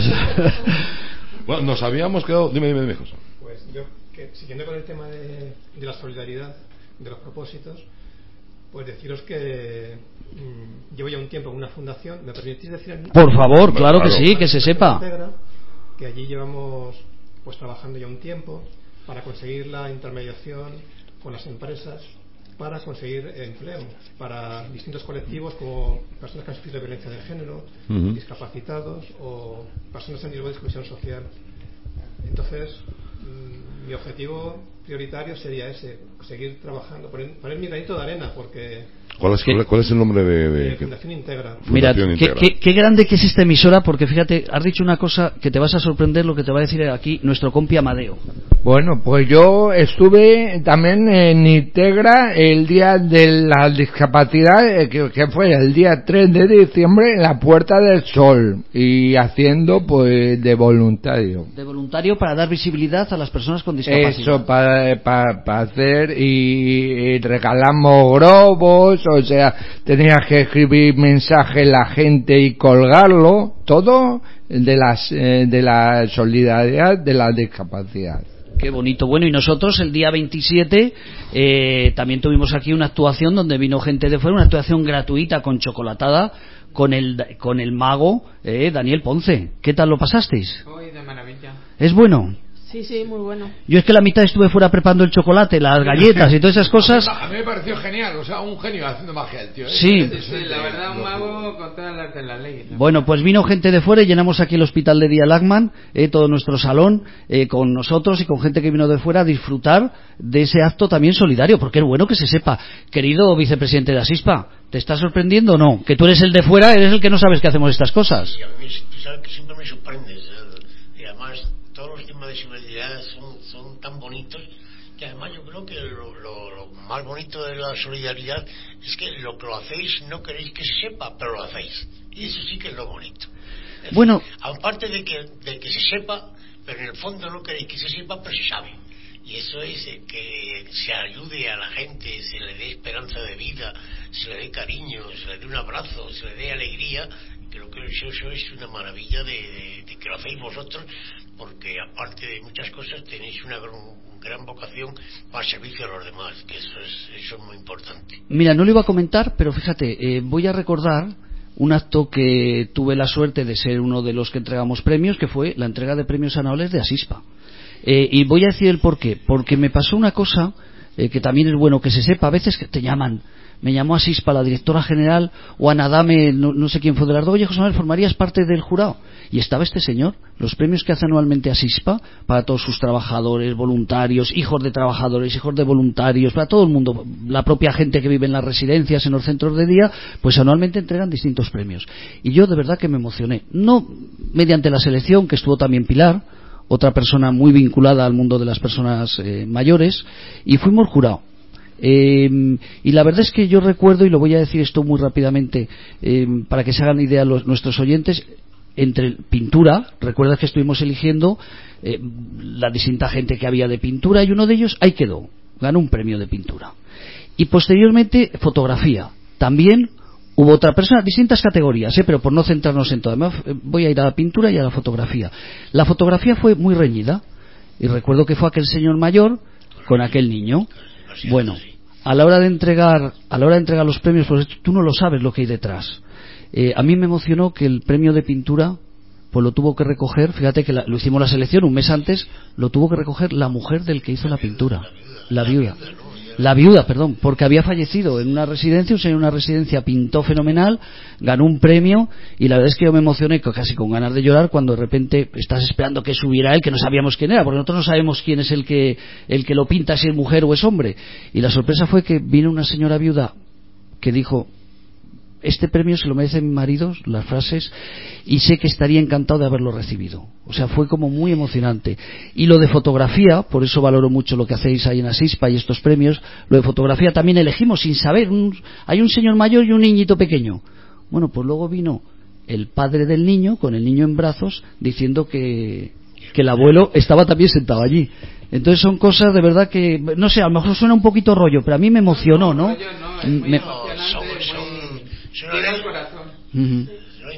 Speaker 4: Bueno, nos habíamos quedado... Dime, dime, dime, José.
Speaker 10: Pues yo, que, siguiendo con el tema de, de la solidaridad, de los propósitos, pues deciros que mmm, llevo ya un tiempo en una fundación. ¿Me permitís decir el...
Speaker 3: Por favor, claro, claro que sí, que se sepa.
Speaker 10: Integra, que allí llevamos pues trabajando ya un tiempo para conseguir la intermediación con las empresas para conseguir empleo para distintos colectivos como personas que han sufrido violencia de género, uh-huh. discapacitados o personas en riesgo de exclusión social. Entonces, mmm, mi objetivo prioritario sería ese, seguir trabajando, poner, poner mi granito de arena, porque...
Speaker 4: ¿Cuál es, cuál es el nombre de...? de
Speaker 10: eh, Fundación Integra.
Speaker 3: Mira,
Speaker 4: Fundación
Speaker 3: qué,
Speaker 4: Integra.
Speaker 3: Qué, qué grande que es esta emisora, porque fíjate, has dicho una cosa que te vas a sorprender lo que te va a decir aquí nuestro compi Amadeo.
Speaker 2: Bueno, pues yo estuve también en Integra el día de la discapacidad, que, que fue el día tres de diciembre en la Puerta del Sol, y haciendo pues de voluntario.
Speaker 3: De voluntario para dar visibilidad a las personas con discapacidad.
Speaker 2: Eso, para, para, para hacer, y, y regalamos globos, o sea, tenías que escribir mensaje la gente y colgarlo, todo de las eh, de la solidaridad de la discapacidad.
Speaker 3: Qué bonito. Bueno, y nosotros el día veintisiete eh, también tuvimos aquí una actuación donde vino gente de fuera, una actuación gratuita con chocolatada con el con el mago eh, Daniel Ponce. ¿Qué tal lo pasasteis?
Speaker 9: Hoy de maravilla.
Speaker 3: ¿Es bueno?
Speaker 11: Sí, sí, muy bueno.
Speaker 3: Yo es que la mitad estuve fuera preparando el chocolate, las galletas y todas esas cosas.
Speaker 12: A mí me pareció genial, o sea, un genio haciendo magia el tío. ¿eh?
Speaker 3: Sí.
Speaker 9: Sí, la verdad, un mago con todas las de la ley, ¿no?
Speaker 3: Bueno, pues vino gente de fuera y llenamos aquí el hospital de Día Lagman, eh, todo nuestro salón, eh, con nosotros y con gente que vino de fuera a disfrutar de ese acto también solidario, porque es bueno que se sepa. Querido vicepresidente de Asispa, ¿te está sorprendiendo o no? Que tú eres el de fuera, eres el que no sabes que hacemos estas cosas.
Speaker 6: Sí, a mí, tú sabes que siempre me sorprendes, ¿eh? Y además todos los temas de solidaridad son, son tan bonitos que además yo creo que lo, lo, lo más bonito de la solidaridad es que lo que lo hacéis no queréis que se sepa, pero lo hacéis, y eso sí que es lo bonito. Es
Speaker 3: bueno,
Speaker 6: decir, aparte de que, de que se sepa, pero en el fondo no queréis que se sepa, pero se sabe, y eso es eh, que se ayude a la gente, se le dé esperanza de vida, se le dé cariño, se le dé un abrazo, se le dé alegría. Creo que eso, eso es una maravilla de, de, de que lo hacéis vosotros, porque aparte de muchas cosas tenéis una gran, gran vocación para el servicio a los demás, que eso es, eso es muy importante.
Speaker 3: Mira, no lo iba a comentar, pero fíjate, eh, voy a recordar un acto que tuve la suerte de ser uno de los que entregamos premios, que fue la entrega de premios anuales de Asispa. Eh, y voy a decir el por qué. Porque me pasó una cosa eh, que también es bueno que se sepa. A veces que te llaman, me llamó Asispa, la directora general, o Ana Dame, no, no sé quién fue de las dos, oye, José Manuel, ¿formarías parte del jurado? Y estaba este señor. Los premios que hace anualmente Asispa para todos sus trabajadores, voluntarios, hijos de trabajadores, hijos de voluntarios, para todo el mundo, la propia gente que vive en las residencias, en los centros de día, pues anualmente entregan distintos premios. Y yo de verdad que me emocioné, no mediante la selección, que estuvo también Pilar, otra persona muy vinculada al mundo de las personas eh, mayores, y fuimos jurado. Eh, y la verdad es que yo recuerdo, y lo voy a decir esto muy rápidamente eh, para que se hagan idea los, nuestros oyentes, entre pintura, recuerdas que estuvimos eligiendo eh, la distinta gente que había de pintura, y uno de ellos ahí quedó, ganó un premio de pintura. Y posteriormente fotografía, también hubo otra persona, distintas categorías, ¿eh? Pero por no centrarnos en todo, además voy a ir a la pintura y a la fotografía. La fotografía fue muy reñida, y recuerdo que fue aquel señor mayor con aquel niño. Bueno, a la hora de entregar a la hora de entregar los premios, pues tú no lo sabes lo que hay detrás. Eh, a mí me emocionó que el premio de pintura pues lo tuvo que recoger, fíjate que la, lo hicimos la selección un mes antes, lo tuvo que recoger la mujer del que hizo la pintura, la viuda. La viuda, perdón, porque había fallecido en una residencia, un señor en una residencia pintó fenomenal, ganó un premio, y la verdad es que yo me emocioné casi con ganas de llorar cuando de repente estás esperando que subiera él, que no sabíamos quién era, porque nosotros no sabemos quién es el que el que lo pinta, si es mujer o es hombre. Y la sorpresa fue que vino una señora viuda que dijo: este premio se lo merece mi marido, las frases, y sé que estaría encantado de haberlo recibido. O sea, fue como muy emocionante. Y lo de fotografía, por eso valoro mucho lo que hacéis ahí en Asispa y estos premios, lo de fotografía también elegimos sin saber, un, hay un señor mayor y un niñito pequeño. Bueno, pues luego vino el padre del niño, con el niño en brazos, diciendo que, que el abuelo estaba también sentado allí. Entonces son cosas de verdad que, no sé, a lo mejor suena un poquito rollo, pero a mí me emocionó, ¿no?
Speaker 9: No, no, es muy
Speaker 3: me,
Speaker 9: emocionante,
Speaker 6: son, son,
Speaker 9: llega al corazón.
Speaker 3: Uh-huh.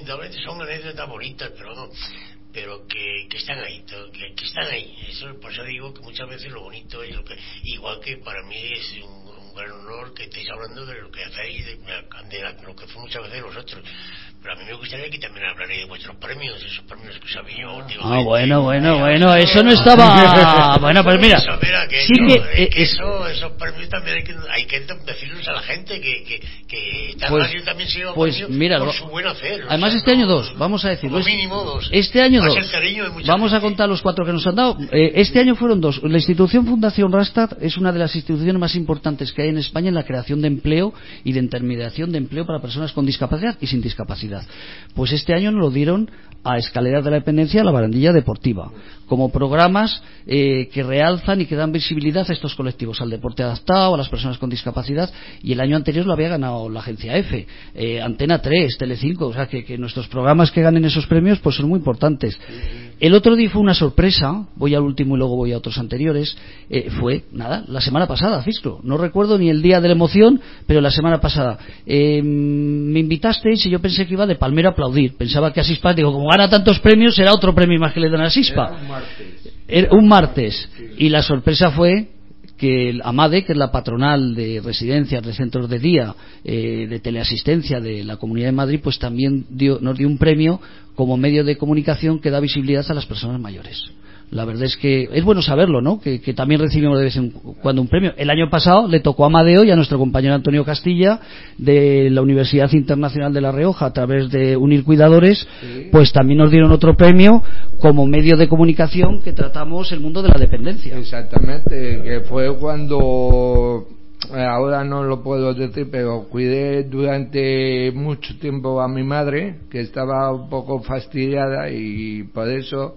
Speaker 6: Son anécdotas bonitas, pero no, pero que, que están ahí, que, que están ahí. Eso, por eso digo que muchas veces lo bonito es lo que, igual que para mí es un, un gran honor que estéis hablando de lo que hacéis, de, de, de lo que fue muchas veces nosotros. Pero a mí me gustaría que también hablaréis de vuestros premios, esos premios que os habéis llevado últimamente.
Speaker 3: Ah, bueno, bueno, bueno, eso no estaba... Bueno, pues mira,
Speaker 6: eso, mira que
Speaker 3: sí
Speaker 6: eso,
Speaker 3: que...
Speaker 6: es que
Speaker 3: es...
Speaker 6: eso, esos premios también hay que, hay que decirles a la gente que, que, que esta
Speaker 3: pues,
Speaker 6: radio también se lleva
Speaker 3: pues, mira,
Speaker 6: por su buen hacer.
Speaker 3: Además,
Speaker 6: o sea,
Speaker 3: este
Speaker 6: no,
Speaker 3: año dos, vamos a decirlo.
Speaker 6: Como mínimo dos.
Speaker 3: Este año
Speaker 6: Más
Speaker 3: dos.
Speaker 6: el cariño de mucha
Speaker 3: Vamos
Speaker 6: gente.
Speaker 3: a contar los cuatro que nos han dado. Eh, este año fueron dos. La institución Fundación Rastad es una de las instituciones más importantes que hay en España en la creación de empleo y de intermediación de empleo para personas con discapacidad y sin discapacidad. Pues este año nos lo dieron a Escaleras de la Dependencia, a la Barandilla Deportiva, como programas eh, que realzan y que dan visibilidad a estos colectivos, al deporte adaptado, a las personas con discapacidad, y el año anterior lo había ganado la agencia EFE, eh, Antena tres, Telecinco, o sea que, que nuestros programas que ganen esos premios pues son muy importantes. El otro día fue una sorpresa, voy al último y luego voy a otros anteriores, eh, fue, nada, la semana pasada, Cisco, no recuerdo ni el día de la emoción, pero la semana pasada eh, me invitasteis y yo pensé que iba de palmero a aplaudir, pensaba que Asispa, digo, como gana tantos premios, será otro premio más que le dan a Asispa.
Speaker 2: Era un martes.
Speaker 3: Era un martes, y la sorpresa fue que el AMADE, que es la patronal de residencias, de centros de día, eh, de teleasistencia de la Comunidad de Madrid, pues también dio, nos dio un premio como medio de comunicación que da visibilidad a las personas mayores. La verdad es que es bueno saberlo, ¿no? Que, que también recibimos de vez en cuando un premio. El año pasado le tocó a Amadeo y a nuestro compañero Antonio Castilla de la Universidad Internacional de La Rioja, a través de Unir Cuidadores, sí. Pues también nos dieron otro premio como medio de comunicación que tratamos el mundo de la dependencia.
Speaker 2: Exactamente, que fue cuando, ahora no lo puedo decir, pero cuidé durante mucho tiempo a mi madre, que estaba un poco fastidiada, y por eso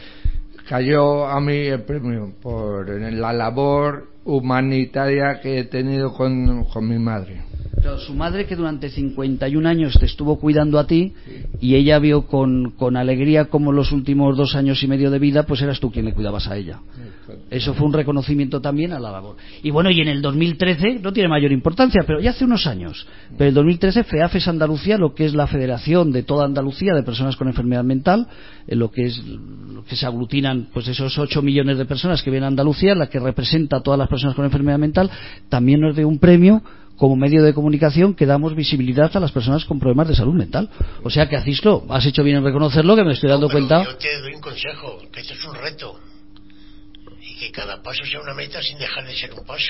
Speaker 2: cayó a mí el premio por la labor humanitaria que he tenido con, con mi madre.
Speaker 3: Claro, su madre, que durante cincuenta y un años te estuvo cuidando a ti, sí. Y ella vio con, con alegría como los últimos dos años y medio de vida pues eras tú quien le cuidabas a ella. Sí. Eso fue un reconocimiento también a la labor. Y bueno, y en el dos mil trece, no tiene mayor importancia, pero ya hace unos años, pero el dos mil trece FEAFES Andalucía, lo que es la federación de toda Andalucía de personas con enfermedad mental, en lo que es lo que se aglutinan pues esos ocho millones de personas que vienen a Andalucía, la que representa a todas las personas con enfermedad mental, también nos dio un premio como medio de comunicación que damos visibilidad a las personas con problemas de salud mental. O sea que, Acislo, has hecho bien en reconocerlo, que me estoy dando
Speaker 6: no, pero
Speaker 3: cuenta.
Speaker 6: Yo te doy un consejo, que esto es un reto y que cada paso sea una meta sin dejar de ser un paso.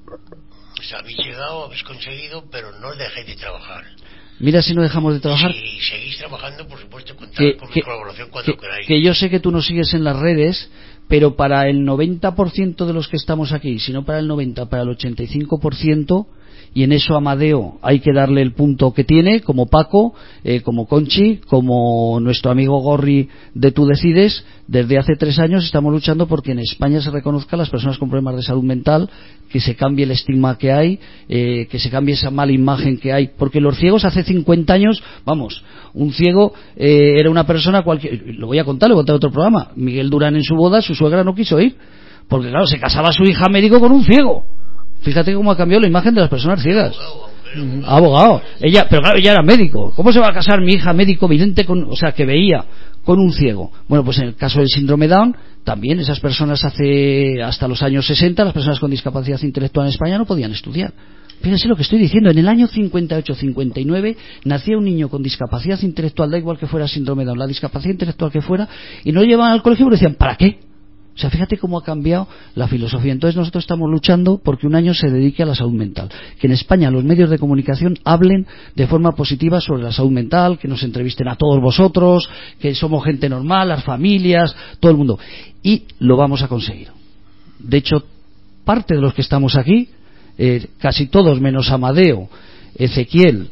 Speaker 6: Pues habéis llegado, habéis conseguido, pero no dejéis de trabajar.
Speaker 3: Mira si no dejamos de trabajar.
Speaker 6: Si seguís trabajando, por supuesto, contad
Speaker 3: Que,
Speaker 6: con
Speaker 3: que,
Speaker 6: mi colaboración cuando
Speaker 3: que,
Speaker 6: queráis.
Speaker 3: que yo sé que tú nos sigues en las redes, pero para el noventa por ciento de los que estamos aquí, si no para el noventa, para el ochenta y cinco por ciento, y en eso Amadeo hay que darle el punto que tiene, como Paco, eh, como Conchi, como nuestro amigo Gorri de Tú Decides. Desde hace tres años estamos luchando porque en España se reconozca a las personas con problemas de salud mental, que se cambie el estigma que hay, eh, que se cambie esa mala imagen que hay, porque los ciegos hace cincuenta años, vamos, un ciego eh, era una persona cualquier, lo voy a contar, lo voy a contar en otro programa. Miguel Durán en su boda, su suegra no quiso ir, porque claro, se casaba su hija médico con un ciego. Fíjate cómo ha cambiado la imagen de las personas ciegas. Abogado. Ella, pero claro, ella era médico. ¿Cómo se va a casar mi hija médico vidente con, o sea, que veía con un ciego? Bueno, pues en el caso del síndrome Down, también esas personas hace hasta los años sesenta, las personas con discapacidad intelectual en España no podían estudiar. Fíjense lo que estoy diciendo. En el año cincuenta y ocho cincuenta y nueve nacía un niño con discapacidad intelectual, da igual que fuera síndrome Down, la discapacidad intelectual que fuera, y no lo llevaban al colegio porque decían, ¿para qué? O sea, fíjate cómo ha cambiado la filosofía. Entonces nosotros estamos luchando porque un año se dedique a la salud mental. Que en España los medios de comunicación hablen de forma positiva sobre la salud mental, que nos entrevisten a todos vosotros, que somos gente normal, las familias, todo el mundo. Y lo vamos a conseguir. De hecho, parte de los que estamos aquí, eh, casi todos menos Amadeo, Ezequiel,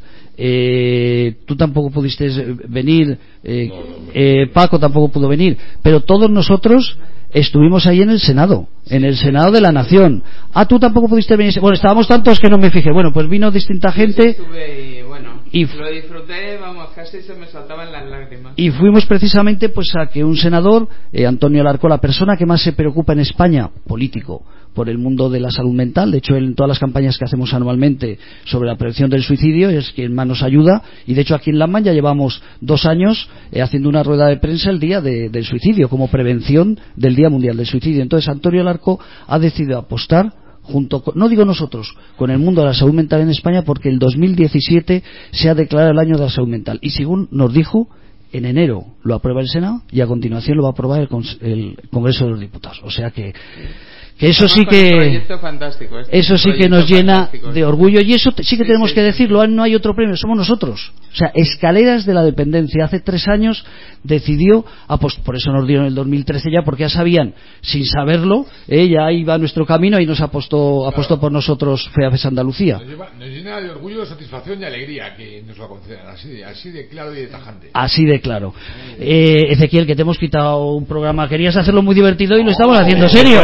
Speaker 3: Eh, tú tampoco pudiste venir, eh, eh, Paco tampoco pudo venir, pero todos nosotros estuvimos ahí en el Senado, en el Senado de la Nación. Ah, tú tampoco pudiste venir. Bueno, estábamos tantos que no me fijé. Bueno, pues vino distinta gente.
Speaker 9: Estuve y bueno,
Speaker 3: y
Speaker 9: lo disfruté, vamos, casi se me saltaban las lágrimas.
Speaker 3: Y fuimos precisamente pues a que un senador, eh, Antonio Alarcó, la persona que más se preocupa en España, político, por el mundo de la salud mental, de hecho en todas las campañas que hacemos anualmente sobre la prevención del suicidio es quien más nos ayuda, y de hecho aquí en Landman ya llevamos dos años eh, haciendo una rueda de prensa el día de, del suicidio, como prevención del Día Mundial del Suicidio. Entonces Antonio Alarcó ha decidido apostar junto con, no digo nosotros, con el mundo de la salud mental en España, porque el dos mil diecisiete se ha declarado el año de la salud mental, y según nos dijo, en enero lo aprueba el Senado y a continuación lo va a aprobar el, Cons- el Congreso de los Diputados. O sea que que eso sí que eso sí que nos llena de orgullo, y eso sí que tenemos que decirlo. No hay otro premio, somos nosotros. O sea, Escaleras de la Dependencia hace tres años decidió, ah, pues por eso nos dieron el dos mil trece ya, porque ya sabían, sin saberlo, eh, ya iba nuestro camino y nos apostó, claro. apostó por nosotros FEAFES Andalucía.
Speaker 12: Nos, lleva, nos llena de orgullo, de satisfacción y alegría que nos lo concedan, así de, así de claro y de tajante.
Speaker 3: Así de claro. Eh, Ezequiel, que te hemos quitado un programa, querías hacerlo muy divertido y lo estamos haciendo serio.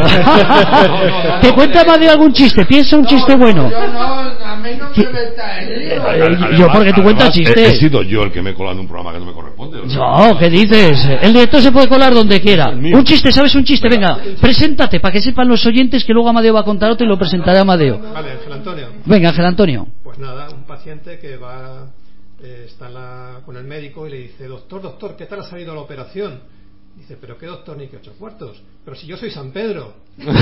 Speaker 3: Te cuenta más de algún chiste, piensa un chiste bueno.
Speaker 2: Yo no, a mí no me meta en lío.
Speaker 3: Además, yo porque tú cuentas chistes.
Speaker 4: He, he sido yo el que me he colado en un programa que no me corresponde.
Speaker 3: No, ¿qué dices? El director se puede colar donde quiera. Un chiste, ¿sabes un chiste? Venga, preséntate para que sepan los oyentes que luego Amadeo va a contar otro y lo presentaré a Amadeo.
Speaker 10: Vale, Ángel Antonio.
Speaker 3: Venga, Ángel Antonio.
Speaker 10: Pues nada, un paciente que va, eh, está en la, con el médico y le dice, doctor, doctor, ¿qué tal ha salido la operación? Dice, pero qué doctor ni qué ocho cuartos. Pero si yo soy San Pedro.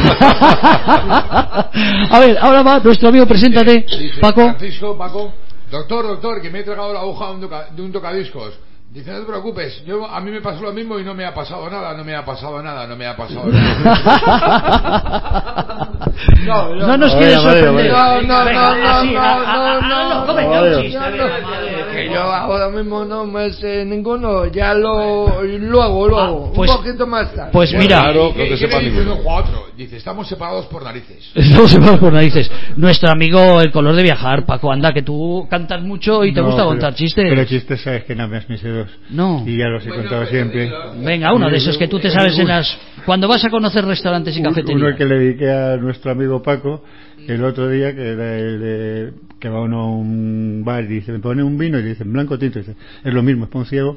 Speaker 3: A ver, ahora va nuestro amigo, preséntate,
Speaker 12: dice,
Speaker 3: Paco.
Speaker 12: Francisco, Paco, doctor, doctor, que me he tragado la aguja de un, toca, de un tocadiscos. Dice, no te preocupes, yo, a mí me pasó lo mismo y no me ha pasado nada, no me ha pasado nada, no me ha pasado nada.
Speaker 3: No, no, no nos quieres sorprender.
Speaker 2: No, no, no, no, no, no, no, que yo ahora mismo no me sé ninguno, ya lo, lo hago, lo hago,
Speaker 3: pues,
Speaker 2: un poquito más tarde.
Speaker 3: Pues mira,
Speaker 12: claro, no te sepa ninguno. Dice, estamos separados por narices.
Speaker 3: Estamos separados por narices. Nuestro amigo El Color de Viajar, Paco, anda, que tú cantas mucho y te
Speaker 7: no,
Speaker 3: gusta
Speaker 7: pero,
Speaker 3: contar chistes.
Speaker 7: Pero chistes sabes que no me has mis dedos.
Speaker 3: No.
Speaker 7: Y ya los he bueno, contado siempre.
Speaker 3: Venga, uno de esos que tú te sabes en las... Cuando vas a conocer restaurantes y cafeterías.
Speaker 7: Uno que le dediqué a nuestro amigo Paco el otro día, que era el de, que va uno a un bar y dice, me pone un vino y dice, en blanco tinto, y dice, es lo mismo, es para un ciego.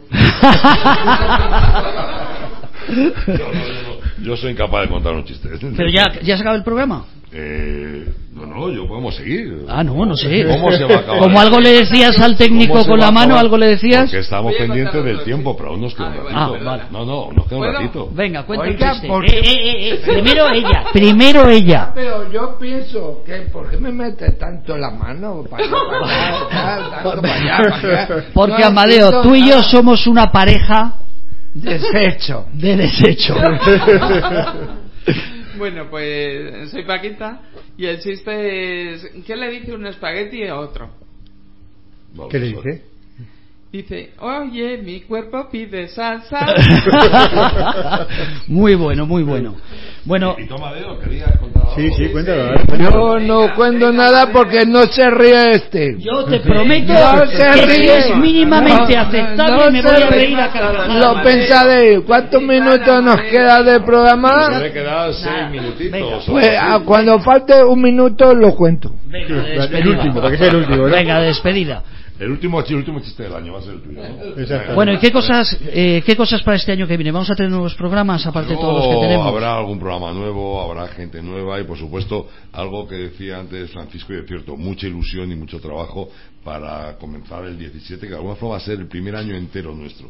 Speaker 4: No, no, no, yo soy incapaz de contar un chiste.
Speaker 3: Pero ya, ya se acaba el programa.
Speaker 4: Eh, no, no, yo podemos seguir.
Speaker 3: Ah, no, no sé.
Speaker 4: ¿Cómo se va a acabar?
Speaker 3: Como algo le decías al técnico con la mano, algo le decías.
Speaker 4: Porque estamos pendientes del tiempo, pero aún nos queda un ratito.
Speaker 3: Ah, vale.
Speaker 4: No, no, nos queda un ratito.
Speaker 3: Venga, cuenta un
Speaker 2: Oiga,
Speaker 3: chiste.
Speaker 2: porque...
Speaker 3: Eh, eh, eh, primero ella, primero ella.
Speaker 2: Pero yo pienso que, ¿por qué me mete tanto la mano? Para allá, para allá, tanto para allá, para allá.
Speaker 3: Porque,
Speaker 2: no
Speaker 3: Amadeo, tú y yo somos una pareja
Speaker 2: deshecho.
Speaker 3: De desecho.
Speaker 9: Bueno, pues soy Paquita y el chiste es, ¿qué le dice un espagueti a otro?
Speaker 7: ¿Qué le dice?
Speaker 9: Dice, oye, mi cuerpo pide salsa.
Speaker 3: Muy bueno, muy bueno. Bueno,
Speaker 4: y toma dedo, querías contar algo.
Speaker 7: Sí, sí, cuéntalo.
Speaker 2: Yo no cuento nada porque no se ríe este.
Speaker 3: Yo te prometo
Speaker 2: no se
Speaker 3: que
Speaker 2: ríe.
Speaker 3: si es mínimamente
Speaker 2: No,
Speaker 3: aceptable
Speaker 2: no
Speaker 3: me
Speaker 2: se
Speaker 3: voy a
Speaker 2: ríe.
Speaker 3: reír a carcajadas.
Speaker 2: Lo pensaré. ¿Cuántos minutos nos queda de programa?
Speaker 4: Debe quedar seis minutitos.
Speaker 2: Pues ah, cuando falte un minuto lo cuento.
Speaker 3: Venga, de despedida.
Speaker 7: El último, para que sea el último, ¿no?
Speaker 3: Venga, de despedida.
Speaker 4: El último, el último chiste del año va a ser el tuyo, ¿no?
Speaker 3: Bueno, ¿y qué cosas, eh, qué cosas para este año que viene? ¿Vamos a tener nuevos programas aparte de todos los que tenemos?
Speaker 4: Habrá algún programa nuevo, habrá gente nueva y, por supuesto, algo que decía antes Francisco, y es cierto, mucha ilusión y mucho trabajo para comenzar el diecisiete, que de alguna forma va a ser el primer año entero nuestro,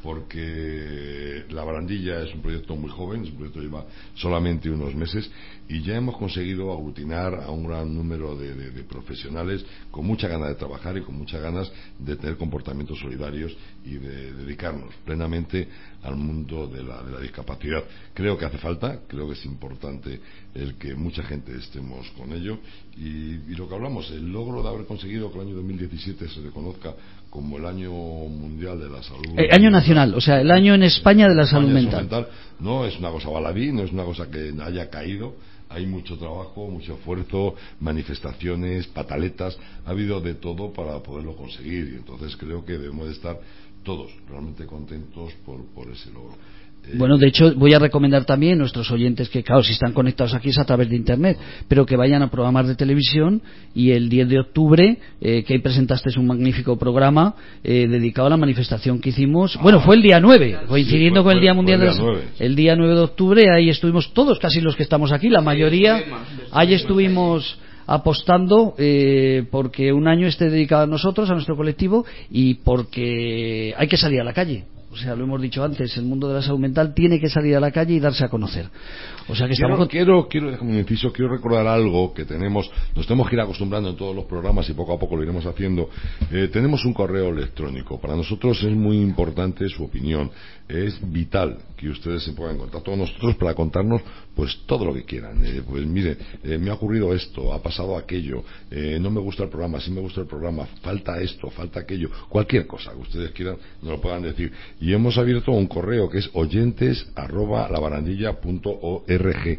Speaker 4: porque La Barandilla es un proyecto muy joven, es un proyecto que lleva solamente unos meses y ya hemos conseguido aglutinar a un gran número de, de, de profesionales con mucha ganas de trabajar y con muchas ganas de tener comportamientos solidarios y de dedicarnos plenamente al mundo de la, de la discapacidad. Creo que hace falta, creo que es importante el que mucha gente estemos con ello y, y lo que hablamos, el logro de haber conseguido que el año dos mil diecisiete se reconozca como el año mundial de la salud.
Speaker 3: El año nacional, o sea, el año en España de la salud mental.
Speaker 4: mental. No es una cosa baladí, no es una cosa que haya caído. Hay mucho trabajo, mucho esfuerzo, manifestaciones, pataletas, ha habido de todo para poderlo conseguir y entonces creo que debemos de estar todos realmente contentos por, por ese logro. Eh,
Speaker 3: Bueno, de hecho, voy a recomendar también a nuestros oyentes que, claro, si están conectados aquí es a través de Internet, pero que vayan a programas de televisión y el diez de octubre, eh, que ahí presentaste un magnífico programa eh, dedicado a la manifestación que hicimos. Ah, bueno, fue el día nueve, coincidiendo sí, fue, con el Día Mundial de la Salud. El día nueve de octubre, ahí estuvimos todos, casi los que estamos aquí, la mayoría, ahí estuvimos apostando eh, porque un año esté dedicado a nosotros, a nuestro colectivo, y porque hay que salir a la calle. O sea, lo hemos dicho antes, el mundo de la salud mental tiene que salir a la calle y darse a conocer. O sea que
Speaker 4: quiero,
Speaker 3: estamos...
Speaker 4: quiero, quiero, déjame un inciso, quiero recordar algo que tenemos, nos tenemos que ir acostumbrando en todos los programas y poco a poco lo iremos haciendo. Eh, tenemos un correo electrónico. Para nosotros es muy importante su opinión. Es vital que ustedes se pongan en contacto con nosotros para contarnos pues todo lo que quieran. Eh, pues mire, eh, me ha ocurrido esto, ha pasado aquello, eh, no me gusta el programa, sí me gusta el programa, falta esto, falta aquello, cualquier cosa que ustedes quieran nos lo puedan decir. Y hemos abierto un correo que es oyentes arroba labarandilla punto org.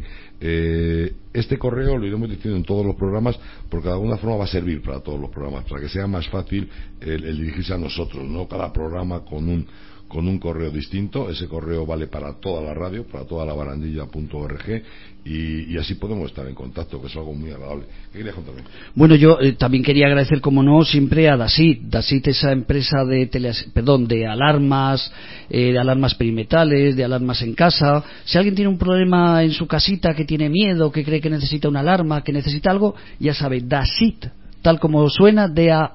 Speaker 4: Eh, este correo lo iremos diciendo en todos los programas porque de alguna forma va a servir para todos los programas, para que sea más fácil el, el dirigirse a nosotros, no cada programa con un con un correo distinto. Ese correo vale para toda la radio, para toda la barandilla punto org y, y así podemos estar en contacto, que es algo muy agradable. ¿Qué querías contarme?
Speaker 3: Bueno, yo eh, también quería agradecer, como no, siempre a Dasit. Dasit, esa empresa de tele, perdón, de alarmas, eh, de alarmas perimetrales, de alarmas en casa. Si alguien tiene un problema en su casita, que tiene miedo, que cree que necesita una alarma, que necesita algo, ya sabe, Dasit, tal como suena, D A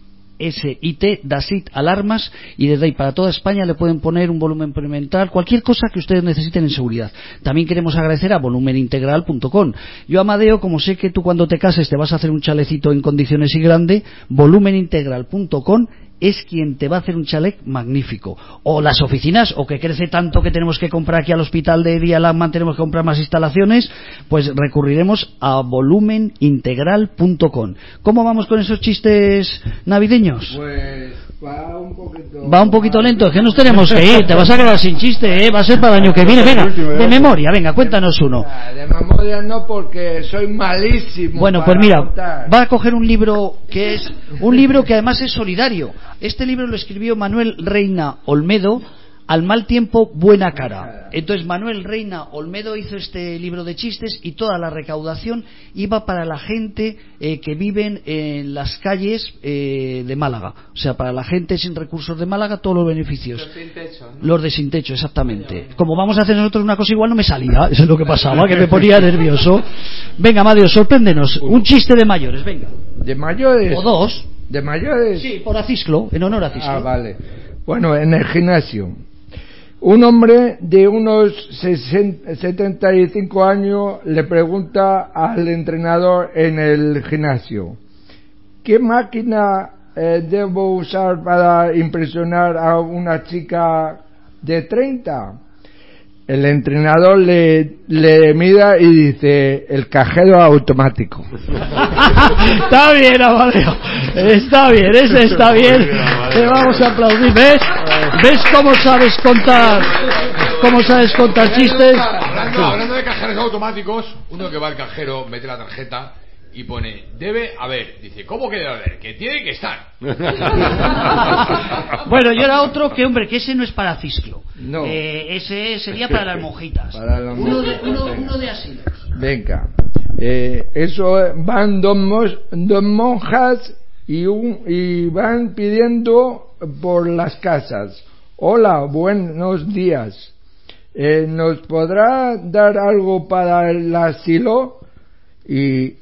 Speaker 3: S I T, Dasit Alarmas, y desde ahí para toda España le pueden poner un volumen perimetral, cualquier cosa que ustedes necesiten en seguridad. También queremos agradecer a volumen integral punto com. Yo, Amadeo, como sé que tú cuando te cases te vas a hacer un chalecito en condiciones y grande, volumen integral punto com es quien te va a hacer un chalet magnífico. O las oficinas, o que crece tanto que tenemos que comprar aquí al hospital de Dialagman, tenemos que comprar más instalaciones, pues recurriremos a volumen integral punto com. ¿Cómo vamos con esos chistes navideños?
Speaker 2: Pues va un poquito...
Speaker 3: Va un poquito lento, es que nos tenemos que ir, te vas a quedar sin chiste, ¿eh? Va a ser para el año que viene. Venga, de memoria, venga, cuéntanos uno.
Speaker 2: De memoria no, porque soy malísimo.
Speaker 3: Bueno, pues mira, va a coger un libro que es un libro que además es solidario. Este libro lo escribió Manuel Reina Olmedo, Al mal tiempo, buena cara. Entonces Manuel Reina Olmedo hizo este libro de chistes y toda la recaudación iba para la gente eh, que viven en las calles eh, de Málaga. O sea, para la gente sin recursos de Málaga, todos los beneficios.
Speaker 9: Los sin techo, ¿no?
Speaker 3: Los de sin techo, exactamente. Como vamos a hacer nosotros una cosa igual, no me salía. Eso es lo que pasaba, que me ponía nervioso. Venga, Amadeo, sorpréndenos. Un chiste de mayores, venga.
Speaker 2: ¿De mayores?
Speaker 3: O dos.
Speaker 2: ¿De mayores?
Speaker 3: Sí, por Acisclo, en honor a Acisclo.
Speaker 2: Ah, vale. Bueno, en el gimnasio. Un hombre de unos setenta y cinco años le pregunta al entrenador en el gimnasio: ¿qué máquina eh, debo usar para impresionar a una chica de treinta? el entrenador le, le mira y dice, el cajero automático.
Speaker 3: Está bien, Amadeo, está bien, ese está bien, te vamos a aplaudir. ¿Ves? ¿Ves cómo sabes contar? ¿Cómo sabes contar chistes?
Speaker 12: Hablando, hablando de cajeros automáticos, uno que va al cajero, mete la tarjeta y pone, debe haber. Dice, ¿cómo que debe haber? Que tiene que estar.
Speaker 3: Bueno, y ahora otro que, hombre, que ese no es para Cisclo.
Speaker 2: No.
Speaker 3: Eh, ese sería para las monjitas.
Speaker 2: Para las
Speaker 3: uno, de,
Speaker 2: monjitas,
Speaker 3: uno,
Speaker 2: venga.
Speaker 3: uno de asilos.
Speaker 2: Venga. Eh, eso van dos, mos- dos monjas y, un, y van pidiendo por las casas. Hola, buenos días. Eh, ¿Nos podrá dar algo para el asilo? Y,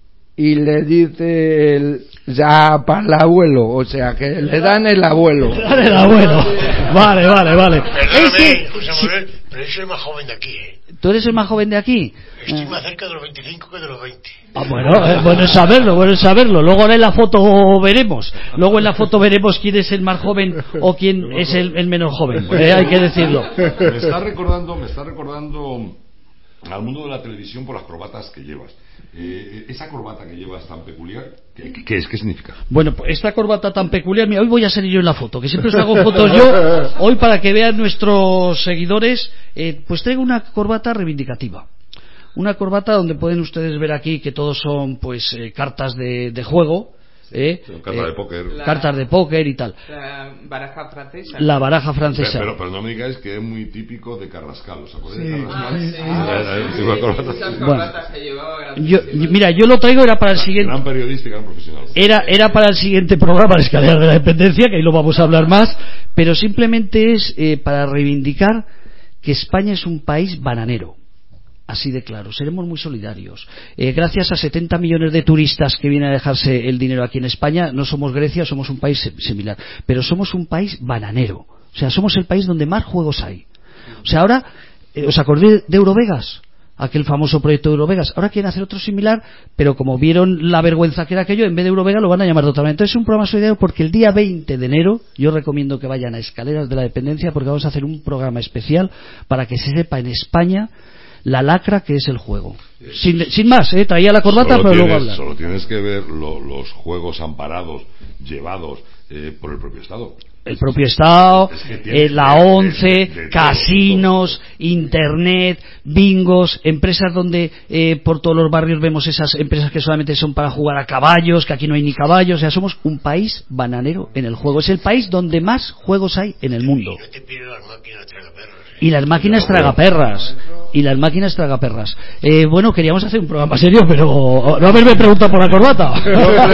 Speaker 2: y le dice el, ya para el abuelo, o sea que le dan el abuelo.
Speaker 3: Le dan el abuelo. Vale, vale, vale.
Speaker 6: Perdóname,
Speaker 3: Ese-
Speaker 6: José
Speaker 3: sí.
Speaker 6: Manuel, pero yo soy más joven de aquí, ¿eh?
Speaker 3: ¿Tú eres el más joven de aquí?
Speaker 6: Estoy
Speaker 3: Eh.
Speaker 6: más cerca de los veinticinco que de los veinte.
Speaker 3: Ah, bueno, eh, bueno es saberlo, bueno es saberlo. Luego ahora en la foto veremos. Luego en la foto veremos quién es el más joven o quién es el, el menos joven. Eh, hay que decirlo.
Speaker 4: Me está recordando, me está recordando al mundo de la televisión por las corbatas que llevas. Eh, esa corbata que llevas tan peculiar, ¿qué, qué es? ¿Qué significa?
Speaker 3: Bueno, pues esta corbata tan peculiar, mira, hoy voy a salir yo en la foto, que siempre os hago fotos yo. Hoy para que vean nuestros seguidores, eh, pues traigo una corbata reivindicativa. Una corbata donde pueden ustedes ver aquí que todos son pues eh, cartas de, de juego. Eh,
Speaker 4: Cartas
Speaker 3: eh,
Speaker 4: de póker.
Speaker 9: La-
Speaker 3: cartas de póker y tal.
Speaker 9: La baraja francesa.
Speaker 3: La baraja francesa.
Speaker 4: Pero, pero no me digáis que es muy típico de Carrascal, ¿os acordáis
Speaker 8: Sí.
Speaker 4: de Carrascal?
Speaker 9: Ah, sí.
Speaker 4: Ah,
Speaker 9: Sí,
Speaker 4: sí,
Speaker 9: sí,
Speaker 4: una
Speaker 9: sí,
Speaker 4: corbata.
Speaker 9: esas
Speaker 3: Bueno.
Speaker 9: corbatas que llevaba
Speaker 3: Yo,
Speaker 9: grandísimas.
Speaker 3: mira, yo lo traigo era para el siguiente.
Speaker 4: Gran periodista y gran profesional.
Speaker 3: Era, era para el siguiente programa, la escalera de la dependencia, que ahí lo vamos a hablar más, pero simplemente es eh, para reivindicar que España es un país bananero. Así de claro, seremos muy solidarios. Eh, gracias a setenta millones de turistas que vienen a dejarse el dinero aquí en España, no somos Grecia, somos un país similar, pero somos un país bananero. O sea, somos el país donde más juegos hay. O sea, ahora, eh, ¿os acordáis de Eurovegas? Aquel famoso proyecto de Eurovegas. Ahora quieren hacer otro similar, pero como vieron la vergüenza que era aquello, en vez de Eurovegas lo van a llamar de otra manera. Entonces es un programa solidario porque el día veinte de enero yo recomiendo que vayan a Escaleras de la Dependencia porque vamos a hacer un programa especial para que se sepa en España la lacra que es el juego. Sin, sin más, ¿eh? Traía la corbata,
Speaker 4: Solo
Speaker 3: pero
Speaker 4: tienes,
Speaker 3: luego hablar.
Speaker 4: Solo tienes que ver lo- los juegos amparados, llevados eh, por el propio Estado.
Speaker 3: El propio Estado,
Speaker 4: Es que tiene
Speaker 3: eh, la
Speaker 4: de- de-
Speaker 3: ONCE,
Speaker 4: de- de
Speaker 3: casinos, internet, bingos, empresas donde eh, por todos los barrios vemos esas empresas que solamente son para jugar a caballos, que aquí no hay ni caballos. O sea, somos un país bananero en el juego. Es el país donde más juegos hay en el mundo.
Speaker 6: Y no te pierdas las máquinas tragaperras. ¿eh?
Speaker 3: Y las máquinas tragaperras. Y las máquinas tragaperras. Eh, bueno, queríamos hacer un programa serio, pero no haberme preguntado por la corbata.
Speaker 4: Yo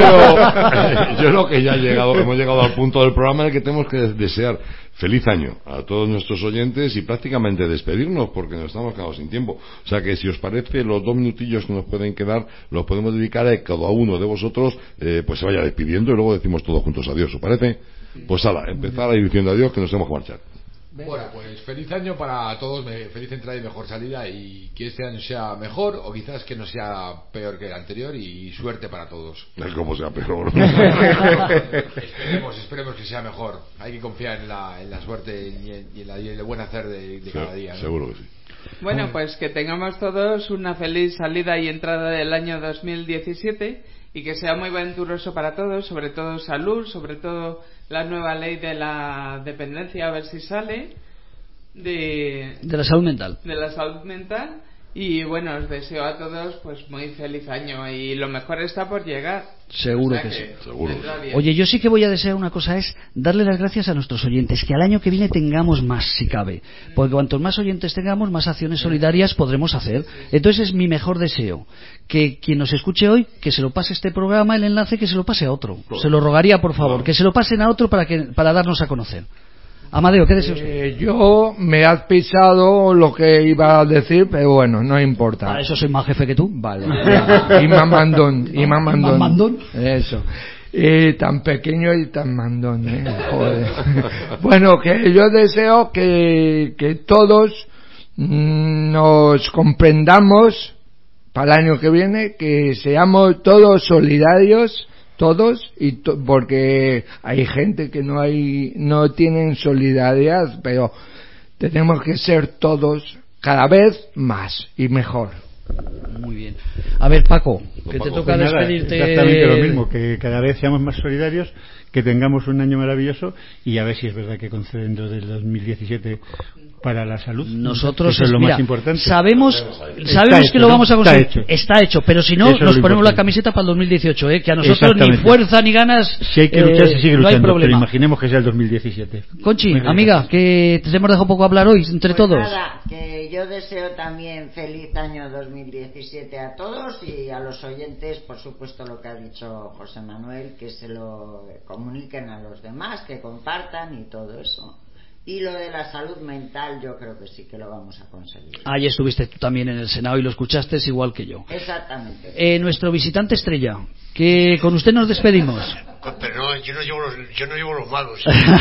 Speaker 4: creo, yo creo que ya ha llegado, hemos llegado al punto del programa en el que tenemos que desear feliz año a todos nuestros oyentes y prácticamente despedirnos porque nos estamos quedando sin tiempo. O sea que si os parece, los dos minutillos que nos pueden quedar los podemos dedicar a que cada uno de vosotros eh, pues se vaya despidiendo y luego decimos todos juntos adiós. ¿Os parece? Pues ala, empezar a ir diciendo adiós que nos tenemos que marchar.
Speaker 12: Bueno, pues feliz año para todos, me- feliz entrada y mejor salida y que este año sea mejor o quizás que no sea peor que el anterior y suerte para todos.
Speaker 4: Como sea peor.
Speaker 12: Esperemos, esperemos que sea mejor. Hay que confiar en la, en la suerte y en, y en la- y en el buen hacer de, de cada día, ¿no?
Speaker 4: Seguro que sí.
Speaker 9: Bueno, pues que tengamos todos una feliz salida y entrada del año dos mil diecisiete y que sea muy venturoso para todos, sobre todo salud, sobre todo la nueva ley de la dependencia, a ver si sale, de,
Speaker 3: De la salud mental.
Speaker 9: de la salud mental. Y bueno, os deseo a todos pues muy feliz año y lo mejor está por llegar.
Speaker 3: Seguro
Speaker 9: O sea
Speaker 3: que sí.
Speaker 4: Seguro.
Speaker 9: vendrá bien.
Speaker 3: Oye, yo sí que voy a desear una cosa, es darle las gracias a nuestros oyentes, que al año que viene tengamos más, si cabe. Porque cuantos más oyentes tengamos, más acciones solidarias podremos hacer. Entonces es mi mejor deseo, que quien nos escuche hoy, que se lo pase este programa, el enlace, que se lo pase a otro. Se lo rogaría, por favor, que se lo pasen a otro para, que, para darnos a conocer. Amadeo, ¿qué deseos?
Speaker 2: Eh, yo me has pisado lo que iba a decir, pero bueno, no importa.
Speaker 3: Para eso soy más jefe que tú.
Speaker 2: Vale. Y más mandón, y más mandón.
Speaker 3: ¿Más mandón?
Speaker 2: Eso. Y tan pequeño y tan mandón, ¿eh? Joder. Bueno, que yo deseo que, que todos mm, nos comprendamos para el año que viene, que seamos todos solidarios, todos, y to- porque hay gente que no hay no tienen solidaridad, pero Tenemos que ser todos cada vez más y mejor.
Speaker 3: Muy bien. A ver, Paco, que
Speaker 7: Paco,
Speaker 3: te toca
Speaker 7: pues nada,
Speaker 3: despedirte.
Speaker 7: Exactamente lo mismo, que cada vez seamos más solidarios, que tengamos un año maravilloso y a ver si es verdad que conceden desde el dos mil diecisiete para la salud.
Speaker 3: Nosotros
Speaker 7: eso es lo
Speaker 3: mira,
Speaker 7: más importante.
Speaker 3: Sabemos,
Speaker 7: Está
Speaker 3: sabemos
Speaker 7: hecho,
Speaker 3: que lo vamos a
Speaker 7: ¿no?
Speaker 3: conseguir.
Speaker 7: Está hecho.
Speaker 3: Está hecho, pero si no,
Speaker 7: Eso es
Speaker 3: nos
Speaker 7: lo
Speaker 3: ponemos
Speaker 7: importante.
Speaker 3: la camiseta para el dos mil dieciocho, ¿eh? Que a nosotros ni fuerza ni ganas.
Speaker 7: Si hay que luchar,
Speaker 3: eh,
Speaker 7: se sigue
Speaker 3: no
Speaker 7: luchando,
Speaker 3: hay problema.
Speaker 7: pero imaginemos que sea el dos mil diecisiete.
Speaker 3: Conchi,
Speaker 7: Muy bien,
Speaker 3: amiga,
Speaker 7: gracias.
Speaker 3: que te hemos dejado poco hablar hoy entre
Speaker 5: Pues
Speaker 3: todos.
Speaker 5: Nada, que yo deseo también feliz año dos mil diecisiete a todos y a los oyentes, por supuesto, lo que ha dicho José Manuel, que se lo comuniquen a los demás, que compartan y todo eso. Y lo de la salud mental yo creo que sí que lo vamos a conseguir.
Speaker 3: Ahí estuviste tú también en el Senado y lo escuchaste igual que yo.
Speaker 5: Exactamente.
Speaker 3: Eh, nuestro visitante estrella, que con usted nos despedimos.
Speaker 6: Pero no, yo no llevo los, yo no llevo los malos.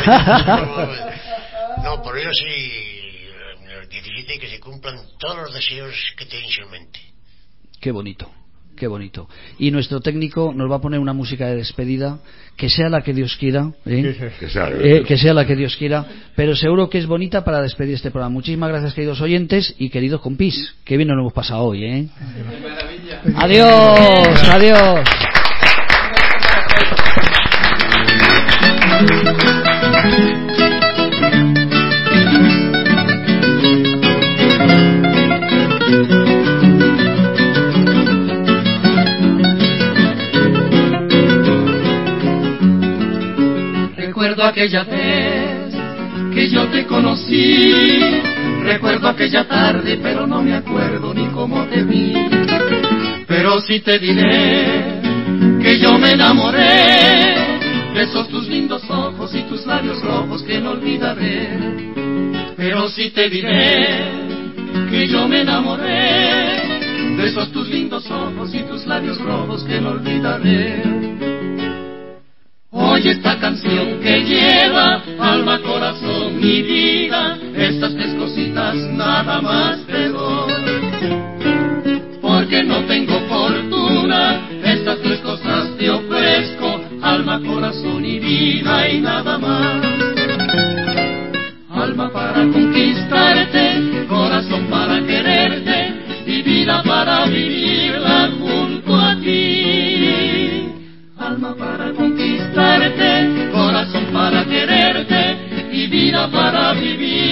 Speaker 6: No, por ello sí, el diecisiete que se cumplan todos los deseos que tenéis en mente.
Speaker 3: Qué bonito, qué bonito. Y nuestro técnico nos va a poner una música de despedida, que sea la que Dios quiera, ¿eh?
Speaker 4: Que sea,
Speaker 3: Eh, que sea la que Dios quiera, pero seguro que es bonita para despedir este programa. Muchísimas gracias, queridos oyentes y queridos compis. Qué bien nos lo hemos pasado hoy, ¿eh? Adiós, adiós.
Speaker 1: Recuerdo aquella vez que yo te conocí, recuerdo aquella tarde, pero no me acuerdo ni cómo te vi. Pero sí te diré que yo me enamoré de esos tus lindos ojos y tus labios rojos que no olvidaré. Pero sí te diré que yo me enamoré de esos tus lindos ojos y tus labios rojos que no olvidaré. Oye esta canción que lleva alma, corazón y vida, estas tres cositas nada más te doy. Porque no tengo fortuna, estas tres cosas te ofrezco, alma, corazón y vida y nada más. Alma para conquistarte, corazón para quererte y vida para vivirla junto a ti. Alma para conquistarte, corazón para quererte y vida para vivir.